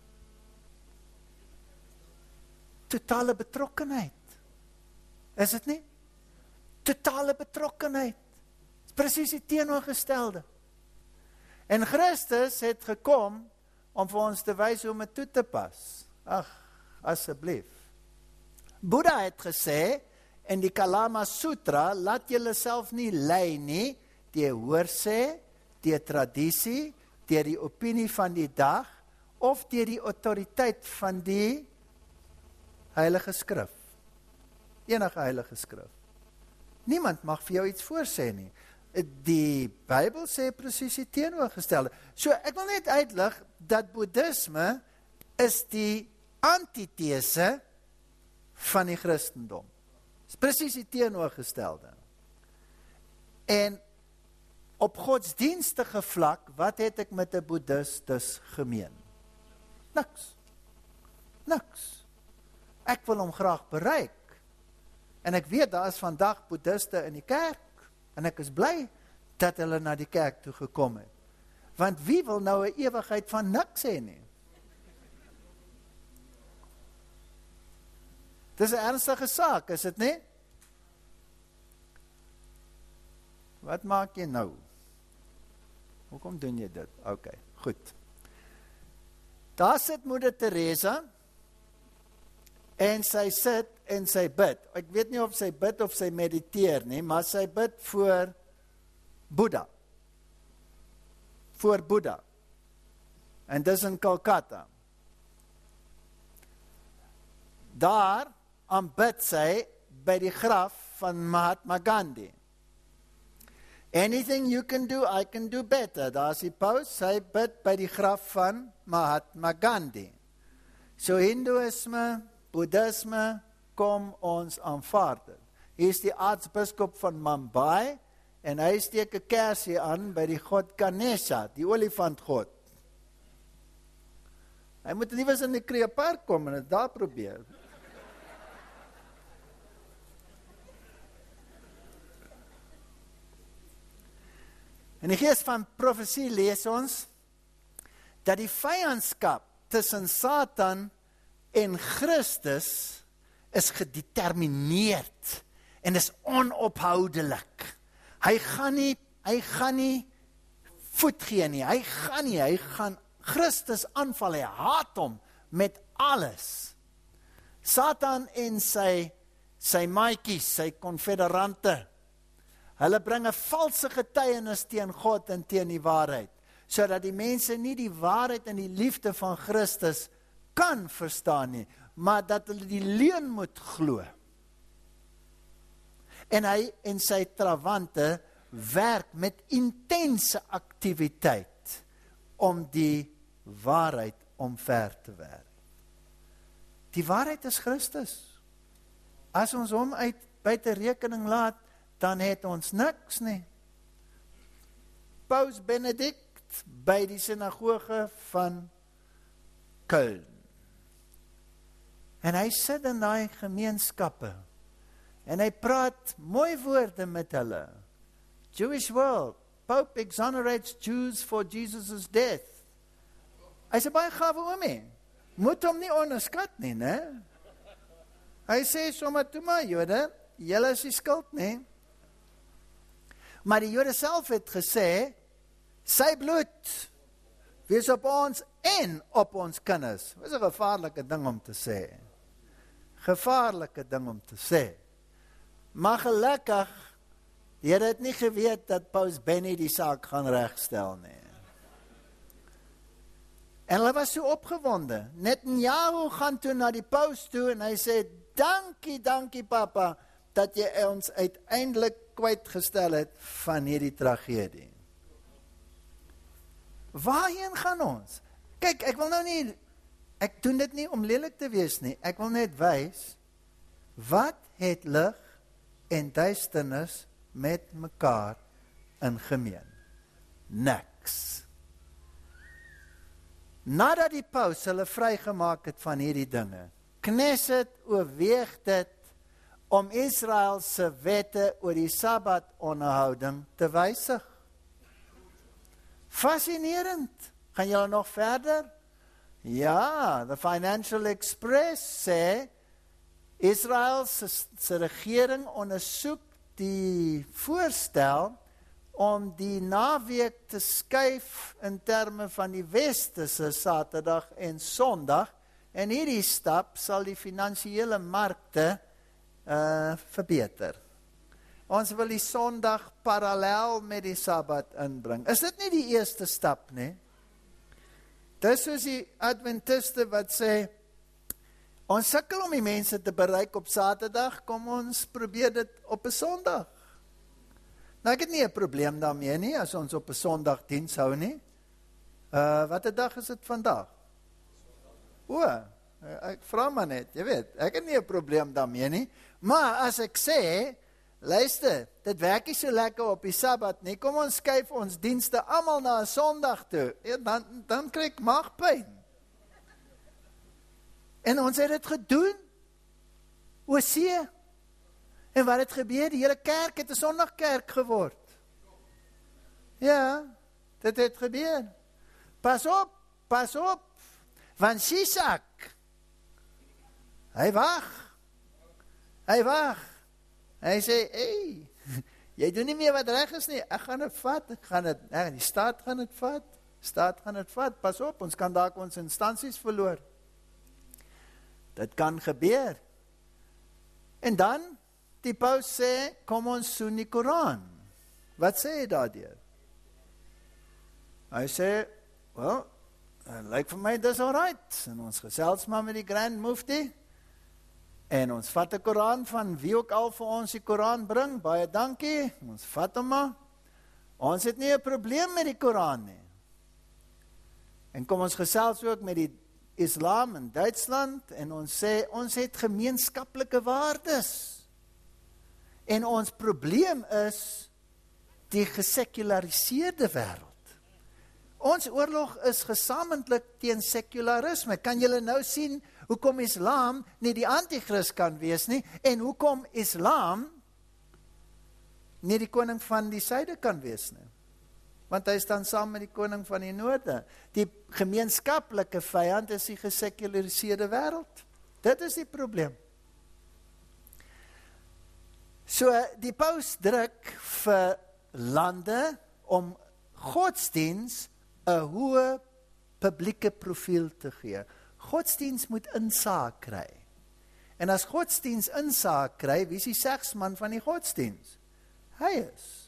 Totale betrokkenheid. Is dit nie? Totale betrokkenheid. Dit is presies die teenoorgestelde. En Christus het gekom om vir ons te wys hoe om dit toe te pas. Ag, asseblief. Boeddha het gesê in die Kalama Sutra, laat julle self nie lei nie, deur hoorsê, deur tradisie, deur die opinie van die dag, of deur die autoriteit van die Heilige Skrif. Enige Heilige Skrif. Niemand mag vir jou iets voorsê nie. Die Bybel sê presies die teenoorgestelde. So, ek wil net uitlig dat Boeddhisme is die antithese van die Christendom. Dit is presies die teenoorgestelde. En op godsdienstige vlak, wat het ek met 'n Boeddhist dus gemeen? Niks. Niks. Ek wil hom graag bereik. En ek weet, daar is vandag Boeddhiste in die kerk. En ek is bly dat hulle na die kerk toe gekom het. Want wie wil nou 'n ewigheid van niks hê nie? Dis 'n ernstige saak, is dit nie? Wat maak jy nou? Hoekom doen jy dit? OK, goed. Daar sit Moeder Teresa en sy sit en sy bid. Ek weet nie of sy bid of sy mediteer nie, maar sy bid voor Boeddha. Voor Boeddha. En dis in Kolkata. Daar aanbid sy by die graf van Mahatma Gandhi. Anything you can do, I can do better. Daar is die paus, sy bid by die graf van Mahatma Gandhi. So Hindoeïsme, Boeddhisme, kom ons aanvaar dit. Hier is die aartsbiskop van Mumbai, en hy steek 'n kersie aan by die god Ganesha, die olifantgod. Hy moet liewers in die Krugerpark kom en dit daar probeer. In die gees van profesie lees ons dat die vyandskap tussen Satan en Christus is gedetermineerd en is onophoudelik. Hy gaan nie, hy gaan nie voet gee nie, hy gaan nie, hy gaan Christus aanval, hy haat hom met alles. Satan en sy, sy maatjies, sy konfederante, hulle bring 'n valse getuienis teen God en teen die waarheid, sodat die mense nie die waarheid en die liefde van Christus kan verstaan nie, maar dat hulle die leuen moet glo. En hy en sy trawante werk met intense aktiwiteit om die waarheid omver te werk. Die waarheid is Christus. As ons hom uit buite rekening laat, dan het ons niks nie. Paus Benedict by die sinagoge van Köln. En hy sit in daai gemeenskappe en hy praat mooi woorde met hulle. Jewish world, Pope exonerates Jews for Jesus' death. Hy sê baie gawe oomie, moet hom nie onderskat nie, né? Hy sê sommer toe maar, Jode, julle is die skuld, nie? Maar die Jode self het gesê, sy bloed, wees op ons en op ons kinders. Dit is 'n gevaarlike ding om te sê. Gevaarlike ding om te sê. Maar gelukkig, jy het nie geweet dat Paus Benny die saak gaan regstel nie. En hulle was so opgewonde. Netanyahu gaan toe na die paus toe en hy sê, dankie, dankie papa, dat jy ons uiteindelik kwytgestel het van hierdie tragedie. Waarheen gaan ons? Kyk, ek wil nou nie, ek doen dit nie om lelik te wees nie, ek wil net wys, wat het lig en duisternis met mekaar in gemeen? Niks. Nadat die paus hulle vrygemaak het van hierdie dinge, Knesset oorweeg dit om Israel se wette oor die Sabbat onderhouding te wysig. Fascinerend. Gaan julle nog verder? Ja, the Financial Express sê, Israel se, se regering ondersoek die voorstel om die naweek te skuif in terme van die Westerse Saterdag en Sondag, en hierdie stap sal die finansiële markte uh, verbeter. Ons wil die Sondag parallel met die Sabbat inbring. Is dit nie die eerste stap nie? Dis soos die Adventiste wat sê, ons sukkel om die mense te bereik op Saterdag, kom ons probeer dit op 'n Sondag. Nou ek het nie 'n probleem daarmee nie, as ons op 'n Sondag diens hou nie. Uh, wat 'n dag is dit vandag? O, ek vra maar net, jy weet, ek het nie 'n probleem daarmee nie, maar as ek sê, luister, dit werk nie so lekker op die Sabbat nie, kom ons skuif ons dienste almal na 'n Sondag toe, ja, dan, dan kry ek maagpyn. En ons het dit gedoen, oorsee, en wat het gebeur, die hele kerk het 'n Sondagkerk geword. Ja, dit het gebeur. Pas op, pas op, want Shishak, hy wag, hy wag, hy sê, hey, jy doen nie meer wat reg is nie, ek gaan dit vat, ek gaan dit, nee, die staat gaan dit vat, staat gaan dit vat, pas op, ons kan dalk ons instansies verloor. Dit kan gebeur. En dan, die paus sê, kom ons soen die Koran. Wat sê hy daardeur? Hy sê, wel, het lyk vir my, dis alright, en ons gesels maar met die Grand Mufti, en ons vat die Koran van wie ook al vir ons die Koran bring, baie dankie, ons vat hom maar, ons het nie 'n probleem met die Koran nie. En kom ons gesels ook met die Islam in Duitsland, en ons sê, ons het gemeenskaplike waardes, en ons probleem is die gesekulariseerde wêreld. Ons oorlog is gesamentlik teen sekularisme. Kan julle nou sien hoekom Islam nie die antichrist kan wees nie, en hoekom Islam nie die koning van die suide kan wees nie? Want hy staan saam met die koning van die noorde. Die gemeenskaplike vyand is die gesekulariseerde wêreld. Dit is die probleem. So, die paus druk vir lande om godsdiens 'n hoë publieke profiel te gee. Godsdiens moet insaag kry. En as godsdiens insaag kry, wie is die segsman van die godsdiens? Hy is.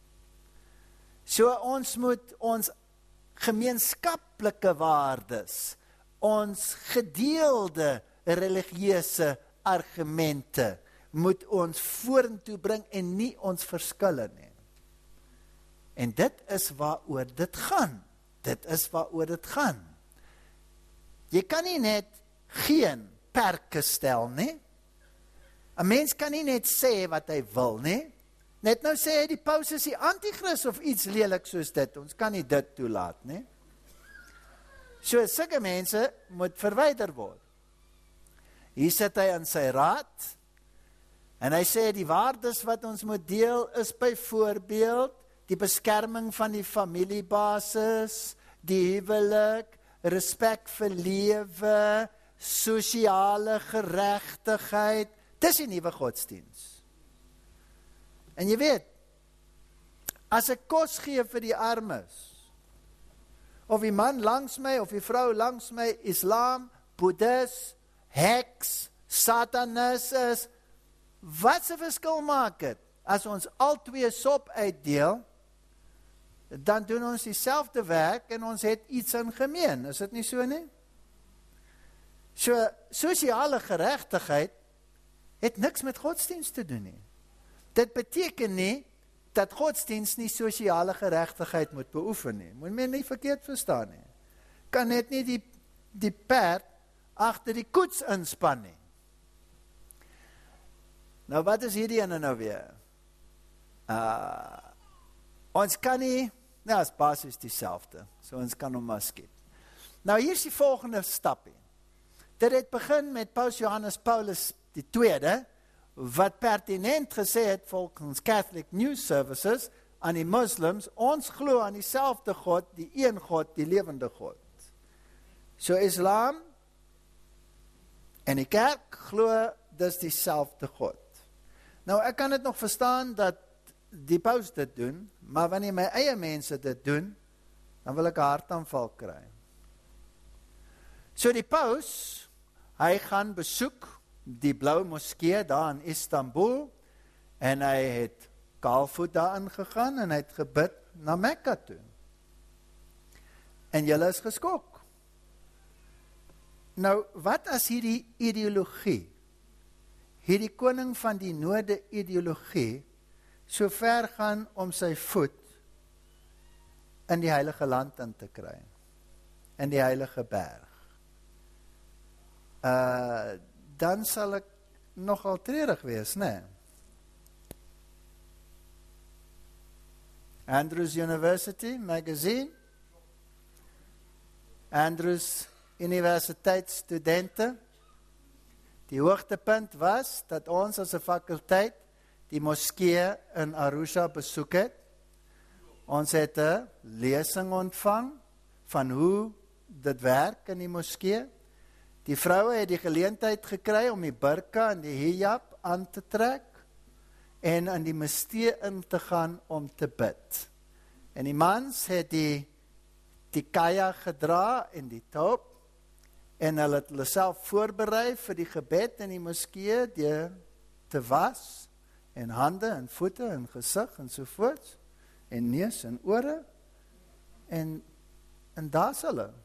So ons moet ons gemeenskaplike waardes, ons gedeelde religieuse argumente, moet ons vorentoe bring en nie ons verskille nie. En dit is waaroor dit gaan. Dit is waaroor dit gaan. Jy kan nie net geen perke stel nie. 'n Mens kan nie net sê wat hy wil nie. Net nou sê hy die paus is die antichrist of iets lelik soos dit. Ons kan nie dit toelaat nie. So sulke mense moet verwyder word. Hier sit hy in sy raad, en hy sê die waardes wat ons moet deel is byvoorbeeld die beskerming van die familiebasis, die huwelik, respek vir lewe, sosiale geregtigheid. Dis die nuwe godsdiens. En jy weet, as ek kos gee vir die armes, of die man langs my, of die vrou langs my, Islam, Boeddhis, heks, Satanis is, wat se verskil maak het? As ons al twee sop uitdeel, dan doen ons dieselfde werk en ons het iets in gemeen. Is dit nie so nie? So, sosiale geregtigheid het niks met godsdienst te doen nie. Dit beteken nie dat godsdienst nie sosiale geregtigheid moet beoefen nie. Moet men nie verkeerd verstaan nie. Kan net nie die, die perd agter die koets inspan nie. Nou wat is hierdie ene nou weer? Uh, ons kan nie, nou is basis dieselfde, so ons kan hom maar skiep. Nou hier is die volgende stapie. Dit het begin met Paus Johannes Paulus die tweede, wat pertinent gesê het volgens Catholic News Services aan die moslims, ons glo aan dieselfde God, die een God, die lewende God. So Islam en die kerk glo dis dieselfde God. Nou ek kan dit nog verstaan dat die paus dit doen, maar wanneer my eie mense dit doen, dan wil ek 'n hartaanval kry. So die paus, hy gaan besoek die Blou Moskee daar in Istanbul, en hy het kaalvoet daarin gegaan, en hy het gebid na Mekka toe. En julle is geskok. Nou, wat as hierdie ideologie, hierdie koning van die noorde ideologie, so ver gaan om sy voet in die heilige land in te kry, in die heilige berg? Uh, dan sal ek nogal treurig wees, né? Andrews University Magazine, Andrews Universiteitsstudente, die hoogtepunt was dat ons as 'n fakulteit die moskee in Arusha besoek het. Ons het 'n lesing ontvang van hoe dit werk in die moskee. Die vroue het die geleentheid gekry om die burka en die hijab aan te trek en in die moskee in te gaan om te bid. En die mans het die, die kaya gedra en die top, en hulle het hulle self voorberei vir die gebed in die moskee deur te was, en hande en voete en gesig en sovoorts, en neus en ore, en, en daar's hulle.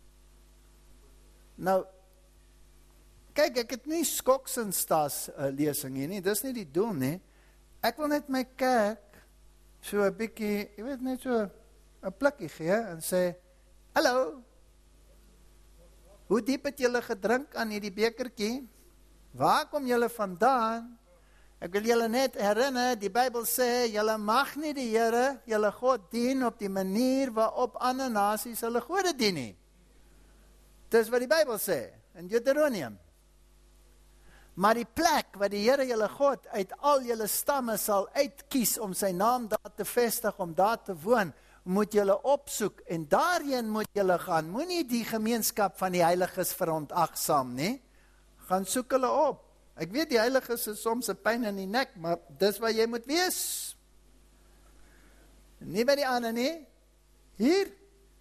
Nou, kyk, ek het nie skoksenstas uh, lesing hier nie, dis nie die doel nie. Ek wil net my kerk so 'n bietjie, jy weet, net so 'n plukkie gee en sê, hallo, hoe diep het julle gedrink aan hierdie bekertjie? Waar kom julle vandaan? Ek wil julle net herinner, die Bybel sê, julle mag nie die Here, julle God dien op die manier waarop ander nasies hulle gode dien nie. Dis wat die Bybel sê, in Deuteronomium. Maar die plek waar die Here julle God uit al julle stamme sal uitkies om sy naam daar te vestig, om daar te woon, moet julle opsoek en daarheen moet julle gaan. Moenie die gemeenskap van die heiliges verontagsaam nie. Gaan soek hulle op. Ek weet die heiliges is soms 'n pyn in die nek, maar dis waar jy moet wees. Nie by die ander nie. Hier.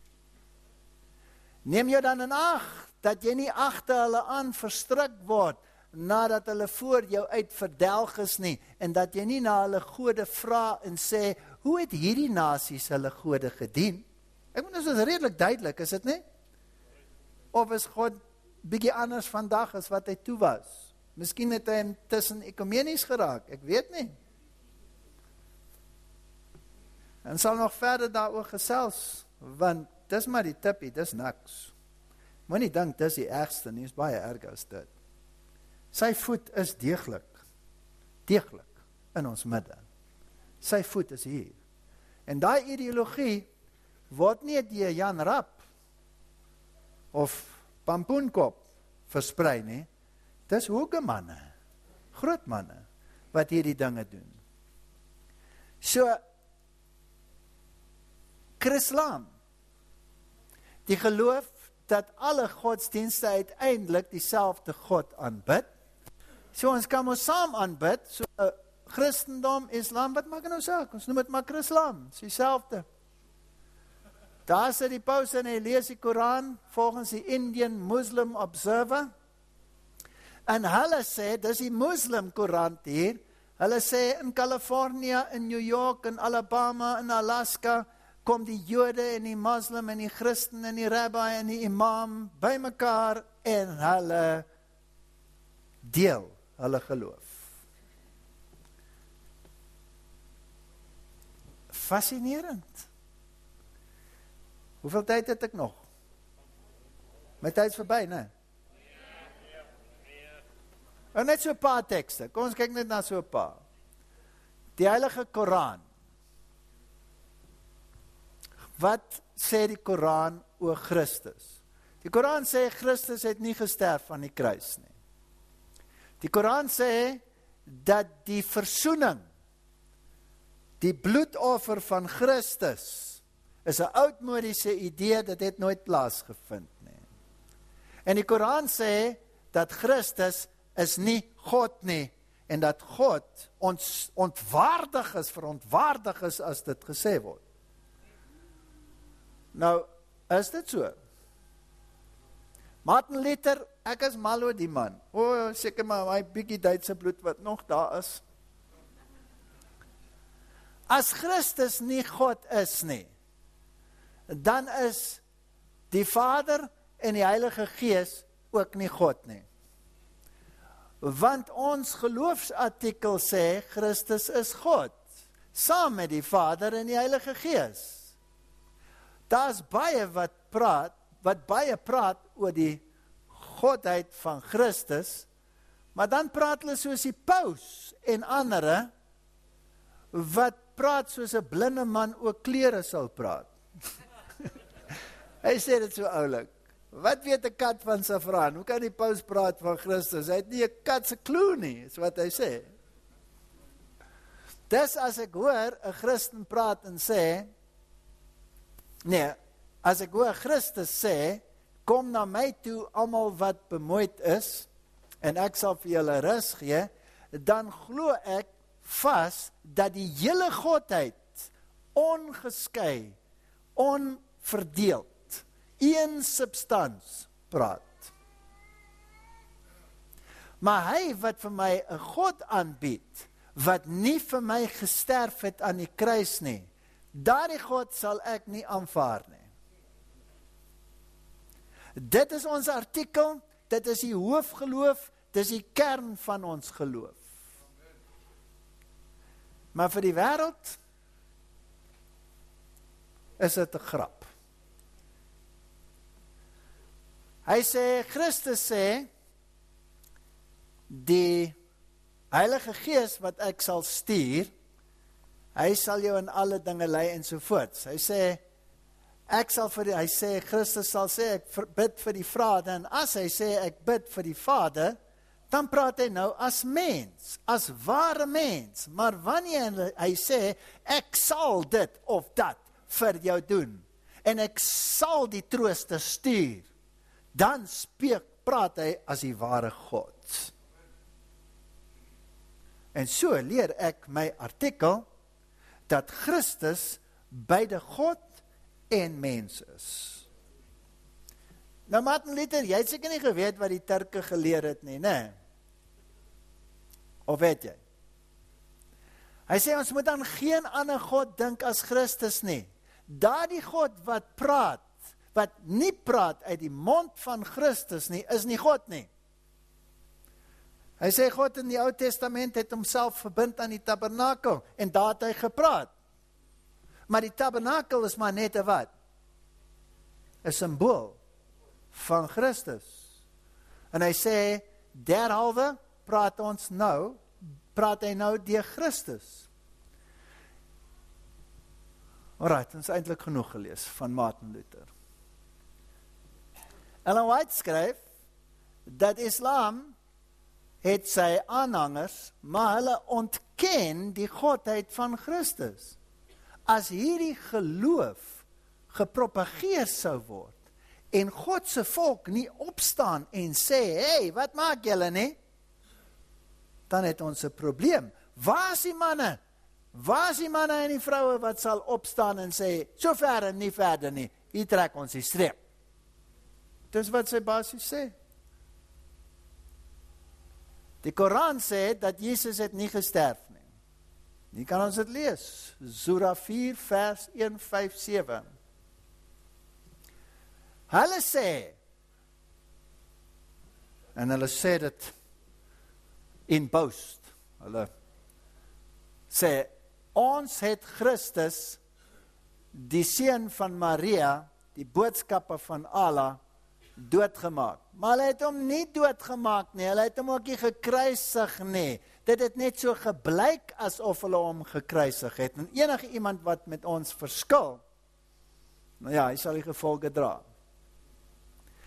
Neem jou dan in ag dat jy nie agter hulle aan verstrik word nadat hulle voor jou uit verdelg is nie, en dat jy nie na hulle gode vra en sê, hoe het hierdie nasies hulle gode gedien? Ek moet, dit is redelik duidelik, is dit nie? Of is God bietjie anders vandag as wat hy toe was? Miskien het hy tussen ekumenies geraak, ek weet nie. En sal nog verder daaroor gesels, want dis maar die tippie, dis niks. Moenie dink dis die ergste nie, is baie erger as dit. Sy voet is deeglik, deeglik in ons midde. Sy voet is hier. En daai ideologie word nie deur Jan Rapp of Pampoenkop versprei nie. Dis hoge manne, groot manne, wat hierdie dinge doen. So, Chrislam, die geloof dat alle godsdienste uiteindelik dieselfde God aanbid. So ons kan ons saam aanbid, so uh, Christendom, Islam, wat maak nou saak? Ons noem het maar Chrislam, is dieselfde. Daar sit die paus en hy lees die Koran volgens die Indian Muslim Observer. En hulle sê, dis die Muslim Koran hier, hulle sê in California, in New York, in Alabama, in Alaska, kom die Jode en die Muslim en die Christen en die Rabbi en die Imam by mekaar en hulle deel hulle geloof. Fascinerend. Hoeveel tyd het ek nog? My tyd is verby, né? En net so 'n paar tekste. Kom ons kyk net na so 'n paar. Die Heilige Koran. Wat sê die Koran oor Christus? Die Koran sê Christus het nie gesterf aan die kruis nie. Die Koran sê dat die versoening, die bloedoffer van Christus, is 'n oudmodiese idee, dat het nooit plaasgevind nie. En die Koran sê, dat Christus is nie God nie, en dat God ons ontwaardig is, verontwaardig is, as dit gesê word. Nou, is dit so? Martin Luther, ek is mal oor die man. O, oh, seker maar my bietjie Duitse bloed wat nog daar is. As Christus nie God is nie, dan is die Vader en die Heilige Gees ook nie God nie. Want ons geloofsartikel sê, Christus is God, saam met die Vader en die Heilige Gees. Daar is baie wat praat, wat baie praat oor die Godheid van Christus, maar dan praat hulle soos die paus en andere, wat praat soos 'n blinde man oor klere sal praat. Hy sê dit so oulik. Wat weet 'n kat van saffraan? Hoe kan die paus praat van Christus? Hy het nie 'n kat se klou nie, is wat hy sê. Dis as ek hoor 'n Christen praat en sê, nee, as ek hoor Christus sê, kom na my toe almal wat bemoeid is, en ek sal vir julle rus gee, dan glo ek vas, dat die hele Godheid, ongeskei, onverdeeld, een substans praat. Maar hy wat vir my 'n God aanbied, wat nie vir my gesterf het aan die kruis nie, daardie God sal ek nie aanvaar nie. Dit is ons artikel, dit is die hoofgeloof, dit is die kern van ons geloof. Maar vir die wêreld is dit 'n grap. Hy sê, Christus sê, die Heilige Gees wat ek sal stuur, hy sal jou in alle dinge lei en so voort. Hy sê, ek sal vir die, hy sê, Christus sal sê, ek bid vir die Vader, en as hy sê, ek bid vir die Vader, dan praat hy nou as mens, as ware mens, maar wanneer hy sê, ek sal dit of dat vir jou doen, en ek sal die trooster stuur, dan spreek, praat hy as die ware God. En so leer ek my artikel, dat Christus beide God en mens is. Nou Martin Luther, jy het seker nie geweet wat die Turke geleer het nie, né? Of weet jy? Hy sê, ons moet aan geen ander God dink as Christus nie. Daardie God wat praat, wat nie praat uit die mond van Christus nie, is nie God nie. Hy sê, God in die Ou Testament het homself verbind aan die tabernakel, en daar het hy gepraat. Maar die tabernakel is maar net 'n wat? 'n simbool van Christus. En hy sê, derhalwe praat ons nou, praat hy nou deur Christus. Alright, ons is eintlik genoeg gelees van Martin Luther. Ellen White skryf, dat Islam het sy aanhangers, maar hulle ontken die godheid van Christus. As hierdie geloof gepropageer sou word, en God se volk nie opstaan en sê, hey, wat maak julle nie? Dan het ons 'n probleem. Waar is die manne? Waar is die manne en die vroue wat sal opstaan en sê, so ver en nie verder nie, hier trek ons die streep. Dis wat sy basies sê. Die Koran sê, dat Jesus het nie gesterf nie. Nie kan ons dit lees. Sura vier vers een vyf sewe. Hulle sê, en hulle sê dit in boast, hulle sê, ons het Christus, die seun van Maria, die boodskapper van Allah, doodgemaak. Maar hulle het hom nie doodgemaak nie, hulle het hom ook nie gekruisig nie. Dit het net so geblyk asof hulle hom gekruisig het. En enige iemand wat met ons verskil, nou ja, hy sal die gevolge dra.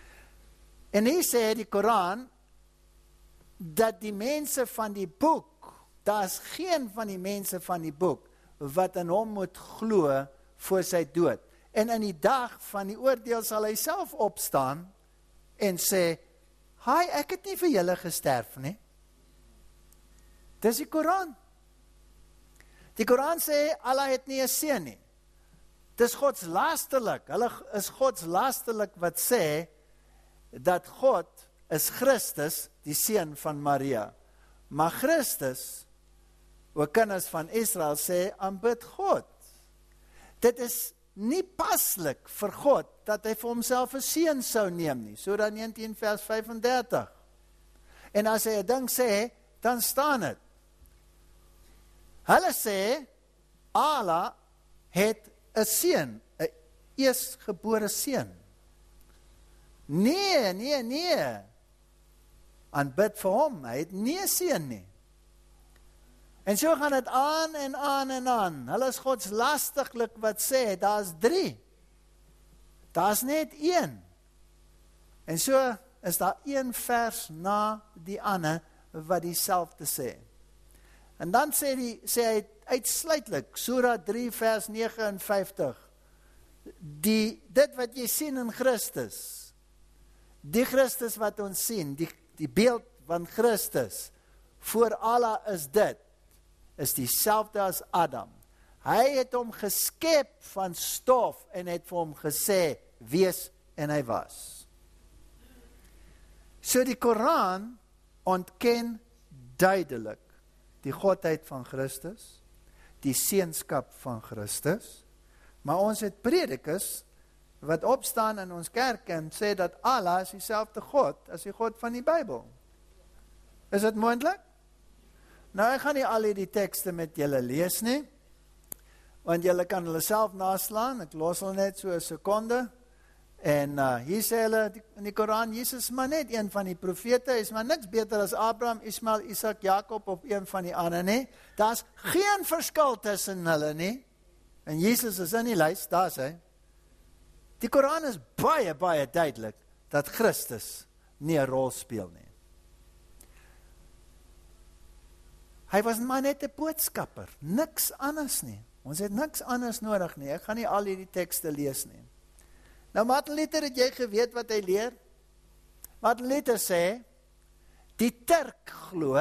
En hier sê die Koran, dat die mense van die boek daar is geen van die mense van die boek wat in hom moet glo voor sy dood. En in die dag van die oordeel sal hy self opstaan en sê, "Haai, ek het nie vir julle gesterf nie." Dis die Koran. Die Koran sê, Allah het nie 'n seun nie. Dis godslasterlik. Hulle is godslasterlik wat sê, dat God is Christus, die seun van Maria. Maar Christus, ook kinders van Israel, sê, aanbid God. Dit is nie paslik vir God, dat hy vir homself 'n seun sou neem nie. Sura negentien vers vyf-en-dertig. En as hy 'n ding sê, dan staan dit. Hulle sê, Allah het 'n seun, 'n eersgebore seun. Nee, nee, nee. Aanbid vir hom, hy het nie 'n seun nie. En so gaan dit aan en aan en aan. Hulle is godslastiglik wat sê, daar's drie. Daar's net een. En so is daar een vers na die ander wat dieselfde sê. En dan sê, die, sê hy uitsluitlik, Sura drie vers negenenvyftig, die, dit wat jy sien in Christus, die Christus wat ons sien, die, die beeld van Christus, voor Allah is dit, is dieselfde as Adam. Hy het hom geskep van stof en het vir hom gesê, wees en hy was. So die Koran ontken duidelik die godheid van Christus, die seunskap van Christus, maar ons het predikus wat opstaan in ons kerk en sê dat Allah is dieselfde God as die God van die Bybel. Is dit moontlik? Nou, ek gaan nie al die tekste met julle lees nie, want julle kan hulle self naslaan, ek los hulle net so 'n sekonde, en uh, hier sê hulle in die Koran, Jesus is maar net een van die profete, is maar niks beter as Abraham, Ismael, Isak, Jakob of een van die ander nie. Daar's geen verskil tussen hulle nie, en Jesus is in die lys, daar is hy. Die Koran is baie, baie duidelik, dat Christus nie 'n rol speel nie. Hy was maar net 'n boodskapper, niks anders nie. Ons het niks anders nodig nie. Ek gaan nie al hierdie tekste lees nie. Nou, Martin Luther, het jy geweet wat hy leer? Martin Luther sê, die Turk glo,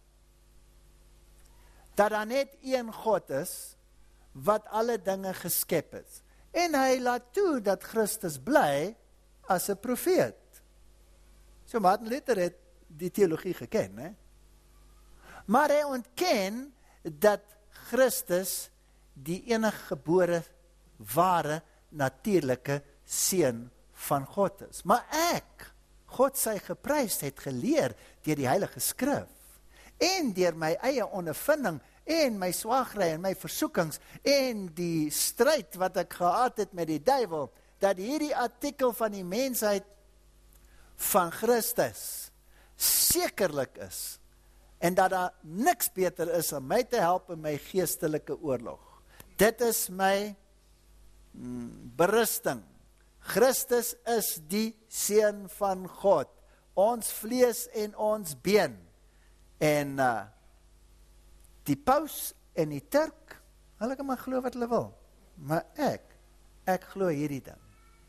dat daar net een God is, wat alle dinge geskep het. En hy laat toe, dat Christus bly, as 'n profeet. So Martin Luther het die teologie geken, hè? Maar hy ontken, dat Christus, die enige gebore, ware, natuurlike seun van God is. Maar ek, God sy geprys, het geleer deur die Heilige Skrif en deur my eie ondervinding en my swaggery en my versoekings en die stryd wat ek gehad het met die duiwel, dat hierdie artikel van die mensheid van Christus sekerlik is en dat daar niks beter is om my te help in my geestelike oorlog. Dit is my mm, berusting. Christus is die seun van God, ons vlees en ons been. En uh, die paus en die Turk, hulle kan maar glo wat hulle wil. Maar ek, ek glo hierdie ding.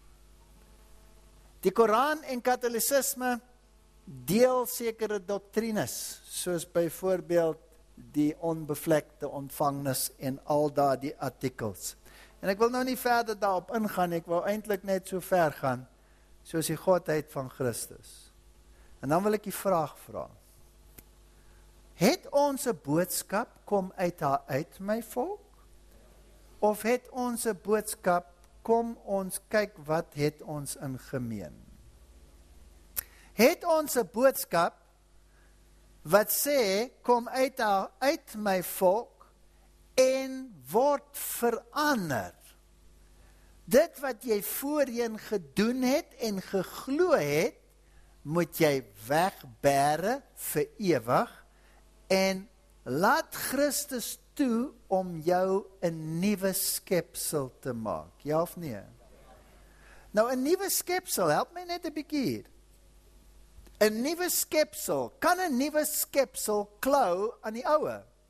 Die Koran en Katholisisme deel sekere doktrines, soos byvoorbeeld die onbevlekte ontvangnis en al daardie artikels. En ek wil nou nie verder daarop ingaan, ek wil eintlik net so ver gaan, soos die godheid van Christus. En dan wil ek die vraag vra, het ons 'n boodskap kom uit haar uit, my volk? Of het ons 'n boodskap, kom ons kyk wat het ons in gemeen? Het ons 'n boodskap, wat sê, kom uit haar uit, my volk, en word verander. Dit wat jy voorheen gedoen het en geglo het, moet jy wegbere vir ewig en laat Christus toe om jou 'n nuwe skepsel te maak. Ja of nee? Nou 'n nuwe skepsel, help my net 'n bietjie hier. 'n Nuwe skepsel, kan 'n nuwe skepsel klou aan die oue?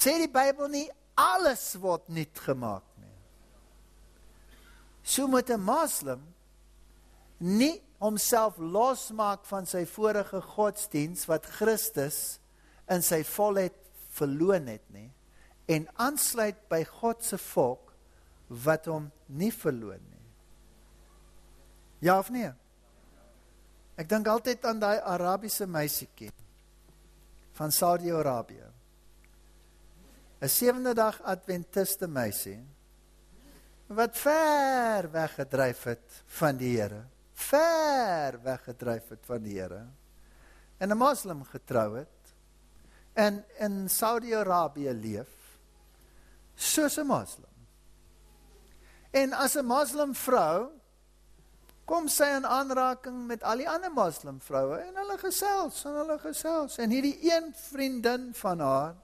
Sê die Bybel nie, alles word nuut gemaak nie. So moet 'n moslim nie homself losmaak van sy vorige godsdiens, wat Christus in sy volheid verloon het nie, en aansluit by God se volk, wat hom nie verloon nie. Ja of nee? Ek dink altyd aan daai Arabiese meisiekie, van Saudi-Arabië. 'n sewende dag Adventiste meisie, wat ver weggedryf het van die Here, ver weggedryf het van die Here, en 'n moslim getrou het, en in Saudi-Arabië leef, soos 'n moslim. En as 'n moslim vrou, kom sy in aanraking met al die ander moslim vroue, en hulle gesels, en hulle gesels, en hierdie een vriendin van haar,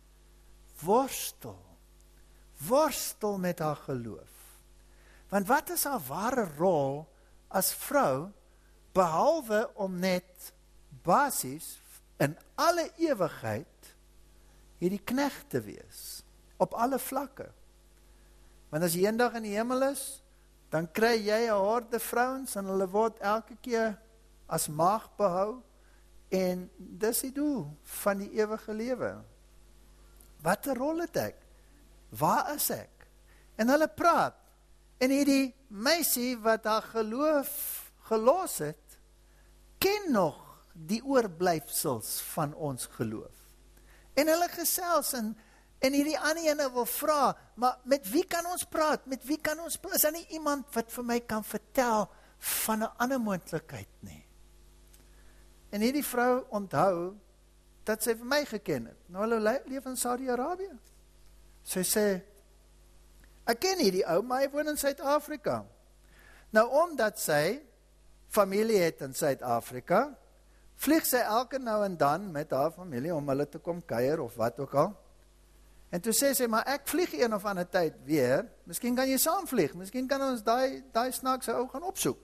worstel, worstel met haar geloof. Want wat is haar ware rol as vrou, behalwe om net basies in alle ewigheid hierdie knegt te wees, op alle vlakke. Want as jy eendag in die hemel is, dan kry jy 'n horde vrouens, en hulle word elke keer as maag behou, en dis die doel van die ewige lewe. Wat 'n rol het ek? Waar is ek? En hulle praat, en hierdie meisie wat haar geloof gelos het, ken nog die oorblyfsels van ons geloof. En hulle gesels, en, en hierdie ander ene wil vra, maar met wie kan ons praat? Met wie kan ons praat? Is daar nie iemand wat vir my kan vertel van 'n ander moontlikheid nie? En hierdie vrou onthou, dat sy vir my geken het. Nou, hulle leef in Saudi-Arabië. Sy sê, ek ken hierdie ou, maar hy woon in Suid-Afrika. Nou, omdat sy familie het in Suid-Afrika, vlieg sy elke nou en dan met haar familie, om hulle te kom kuier, of wat ook al. En toe sê sy, maar ek vlieg een of ander tyd weer, miskien kan jy saam vlieg, miskien kan ons daai, daai snaakse ou gaan opsoek.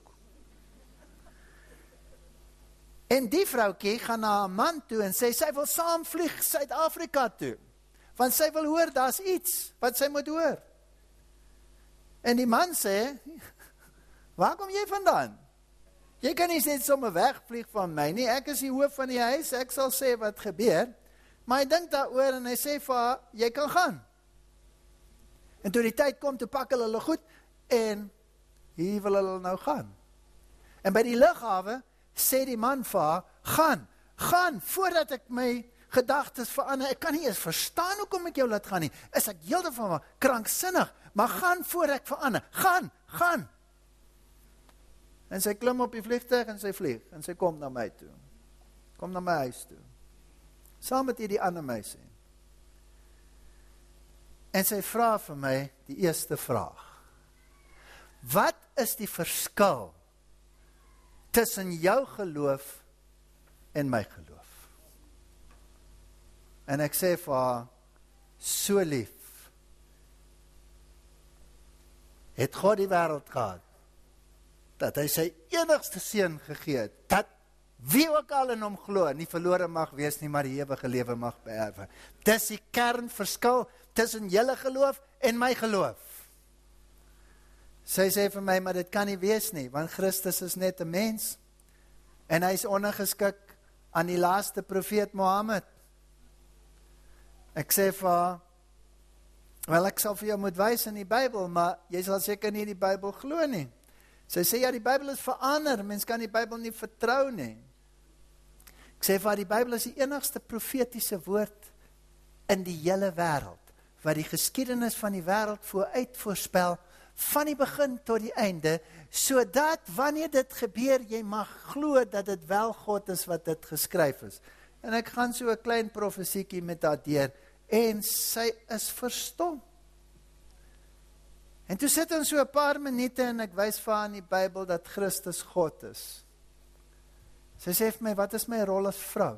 En die vroukie gaan na 'n man toe en sê, sy wil saam vlieg Suid-Afrika toe. Want sy wil hoor, daar's iets wat sy moet hoor. En die man sê, waar kom jy vandaan? Jy kan nie net sommer wegvlieg van my nie, ek is die hoof van die huis, ek sal sê wat gebeur. Maar hy dink daaroor en hy sê vir haar, jy kan gaan. En toe die tyd kom, toe pak hulle hulle goed, en hier wil hulle nou gaan. En by die lughawe, sê die man vir haar, gaan, gaan, voordat ek my gedagtes verander, ek kan nie eens verstaan hoekom ek jou laat gaan nie, is ek heeltemal kranksinnig, maar gaan voor ek verander, gaan, gaan. En sy klim op die vliegtuig en sy vlieg, en sy kom na my toe, kom na my huis toe, saam met hierdie ander meisie. En sy vra vir my die eerste vraag, wat is die verskil tussen jou geloof en my geloof? En ek sê vir haar, so lief, het God die wêreld gehad, dat hy sy enigste seun gegee het, dat wie ook al in hom glo, nie verlore mag wees nie, maar die ewige lewe mag beerwe. Dis die kernverskil tussen julle geloof en my geloof. Sy sê vir my, maar dit kan nie wees nie, want Christus is net 'n mens, en hy is ondergeskik aan die laaste profeet Mohammed. Ek sê vir haar, wel ek sal vir jou moet wys in die Bybel, maar jy sal seker nie die Bybel glo nie. Sy sê, ja, die Bybel is verander, mens kan die Bybel nie vertrou nie. Ek sê vir haar, die Bybel is die enigste profetiese woord in die hele wêreld, wat die geskiedenis van die wêreld vooruit voorspel, van die begin tot die einde, sodat wanneer dit gebeur, jy mag glo dat dit wel God is wat dit geskryf is. En ek gaan so 'n klein profesiekie met haar deur, en sy is verstom. En toe sit ons so 'n paar minute, en ek wys vir haar in die Bybel, dat Christus God is. Sy sê vir my, wat is my rol as vrou?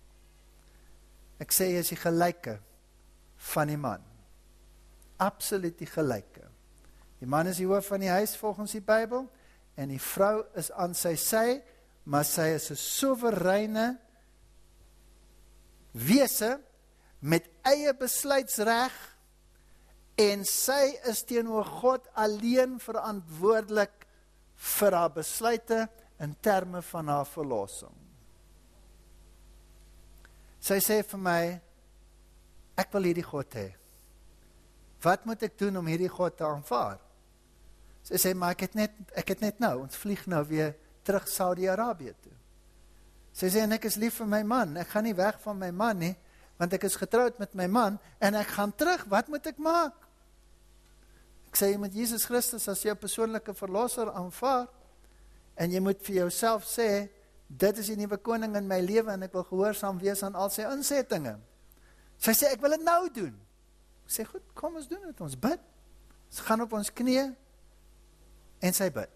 Ek sê, jy is die gelyke van die man. Absoluut die gelyke. Die man is die hoof van die huis volgens die Bybel, en die vrou is aan sy sy, maar sy is 'n soewereine wese, met eie besluitsreg, en sy is teenoor God alleen verantwoordelik vir haar besluite in terme van haar verlossing. Sy sê vir my, ek wil hierdie God hê. Wat moet ek doen om hierdie God te aanvaar? Sy sê, maar ek het net, ek het net nou, ons vlieg nou weer terug Saudi-Arabië toe. Sy sê, en ek is lief vir my man, ek gaan nie weg van my man nie, want ek is getrouwd met my man, en ek gaan terug, wat moet ek maak? Ek sê, jy moet Jesus Christus as jou persoonlike verlosser aanvaar, en jy moet vir jouself sê, dit is die nuwe koning in my lewe, en ek wil gehoorsaam wees aan al sy insettinge. Sy sê, ek wil het nou doen. Ek sê, goed, kom ons doen het, ons bid. Ons gaan op ons knieë, en sy bid.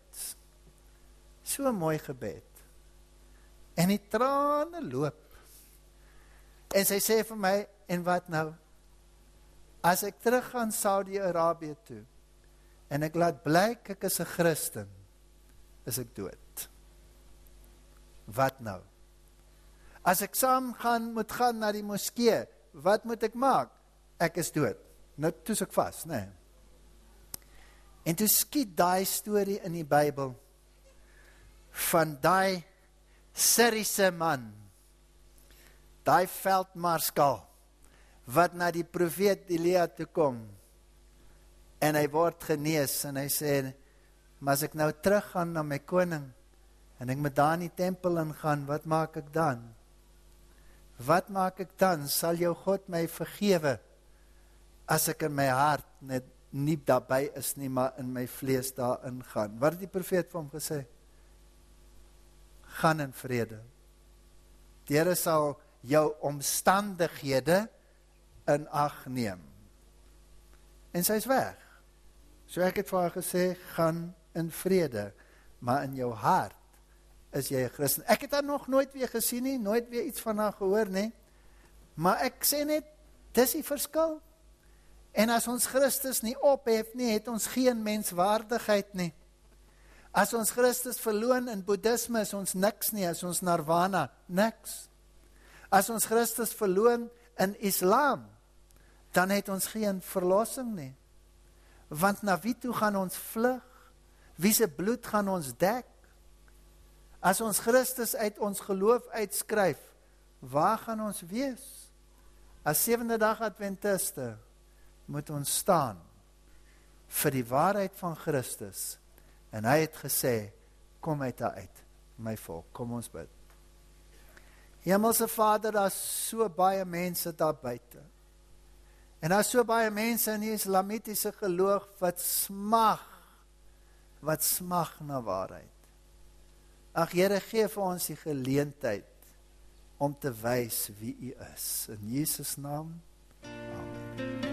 So 'n mooi gebed. En die trane loop. En sy sê vir my, en wat nou? As ek terug gaan Saudi-Arabië toe, en ek laat blyk, ek is 'n Christen, is ek dood. Wat nou? As ek saam gaan, moet gaan na die moskee, wat moet ek maak? Ek is dood. Nou toes ek vas, nee. En toe skiet daai storie in die Bybel, van daai Syriese man, daai veldmarskal, wat na die profeet Elia toe kom, en hy word genees, en hy sê, maar as ek nou terug gaan na my koning, en ek moet daar in die tempel ingaan, wat maak ek dan? Wat maak ek dan? Sal jou God my vergewe, as ek in my hart net nie daarby is nie, maar in my vlees daarin gaan? Wat het die profeet vir hom gesê? Gaan in vrede. Die Here sal jou omstandighede in ag neem. En sy is weg. So ek het vir haar gesê, gaan in vrede, maar in jou hart is jy 'n Christen. Ek het haar nog nooit weer gesien nie, nooit weer iets van haar gehoor nie, maar ek sê net, dis die verskil. En as ons Christus nie ophef nie, het ons geen menswaardigheid nie. As ons Christus verloon in boeddhisme, is ons niks nie, as ons nirvana, niks. As ons Christus verloon in Islam, dan het ons geen verlossing nie. Want na wie toe gaan ons vlug? Wie se bloed gaan ons dek? As ons Christus uit ons geloof uitskryf, waar gaan ons wees? As sewende dag Adventiste, moet ons staan vir die waarheid van Christus. En hy het gesê, kom uit daaruit, my volk, kom ons bid. Hemelse Vader, daar is so baie mense daar buite. En daar is so baie mense in die islamitiese geloof wat smag, wat smag na waarheid. Ag Here, gee vir ons die geleentheid om te wys wie U is. In Jesus naam, amen.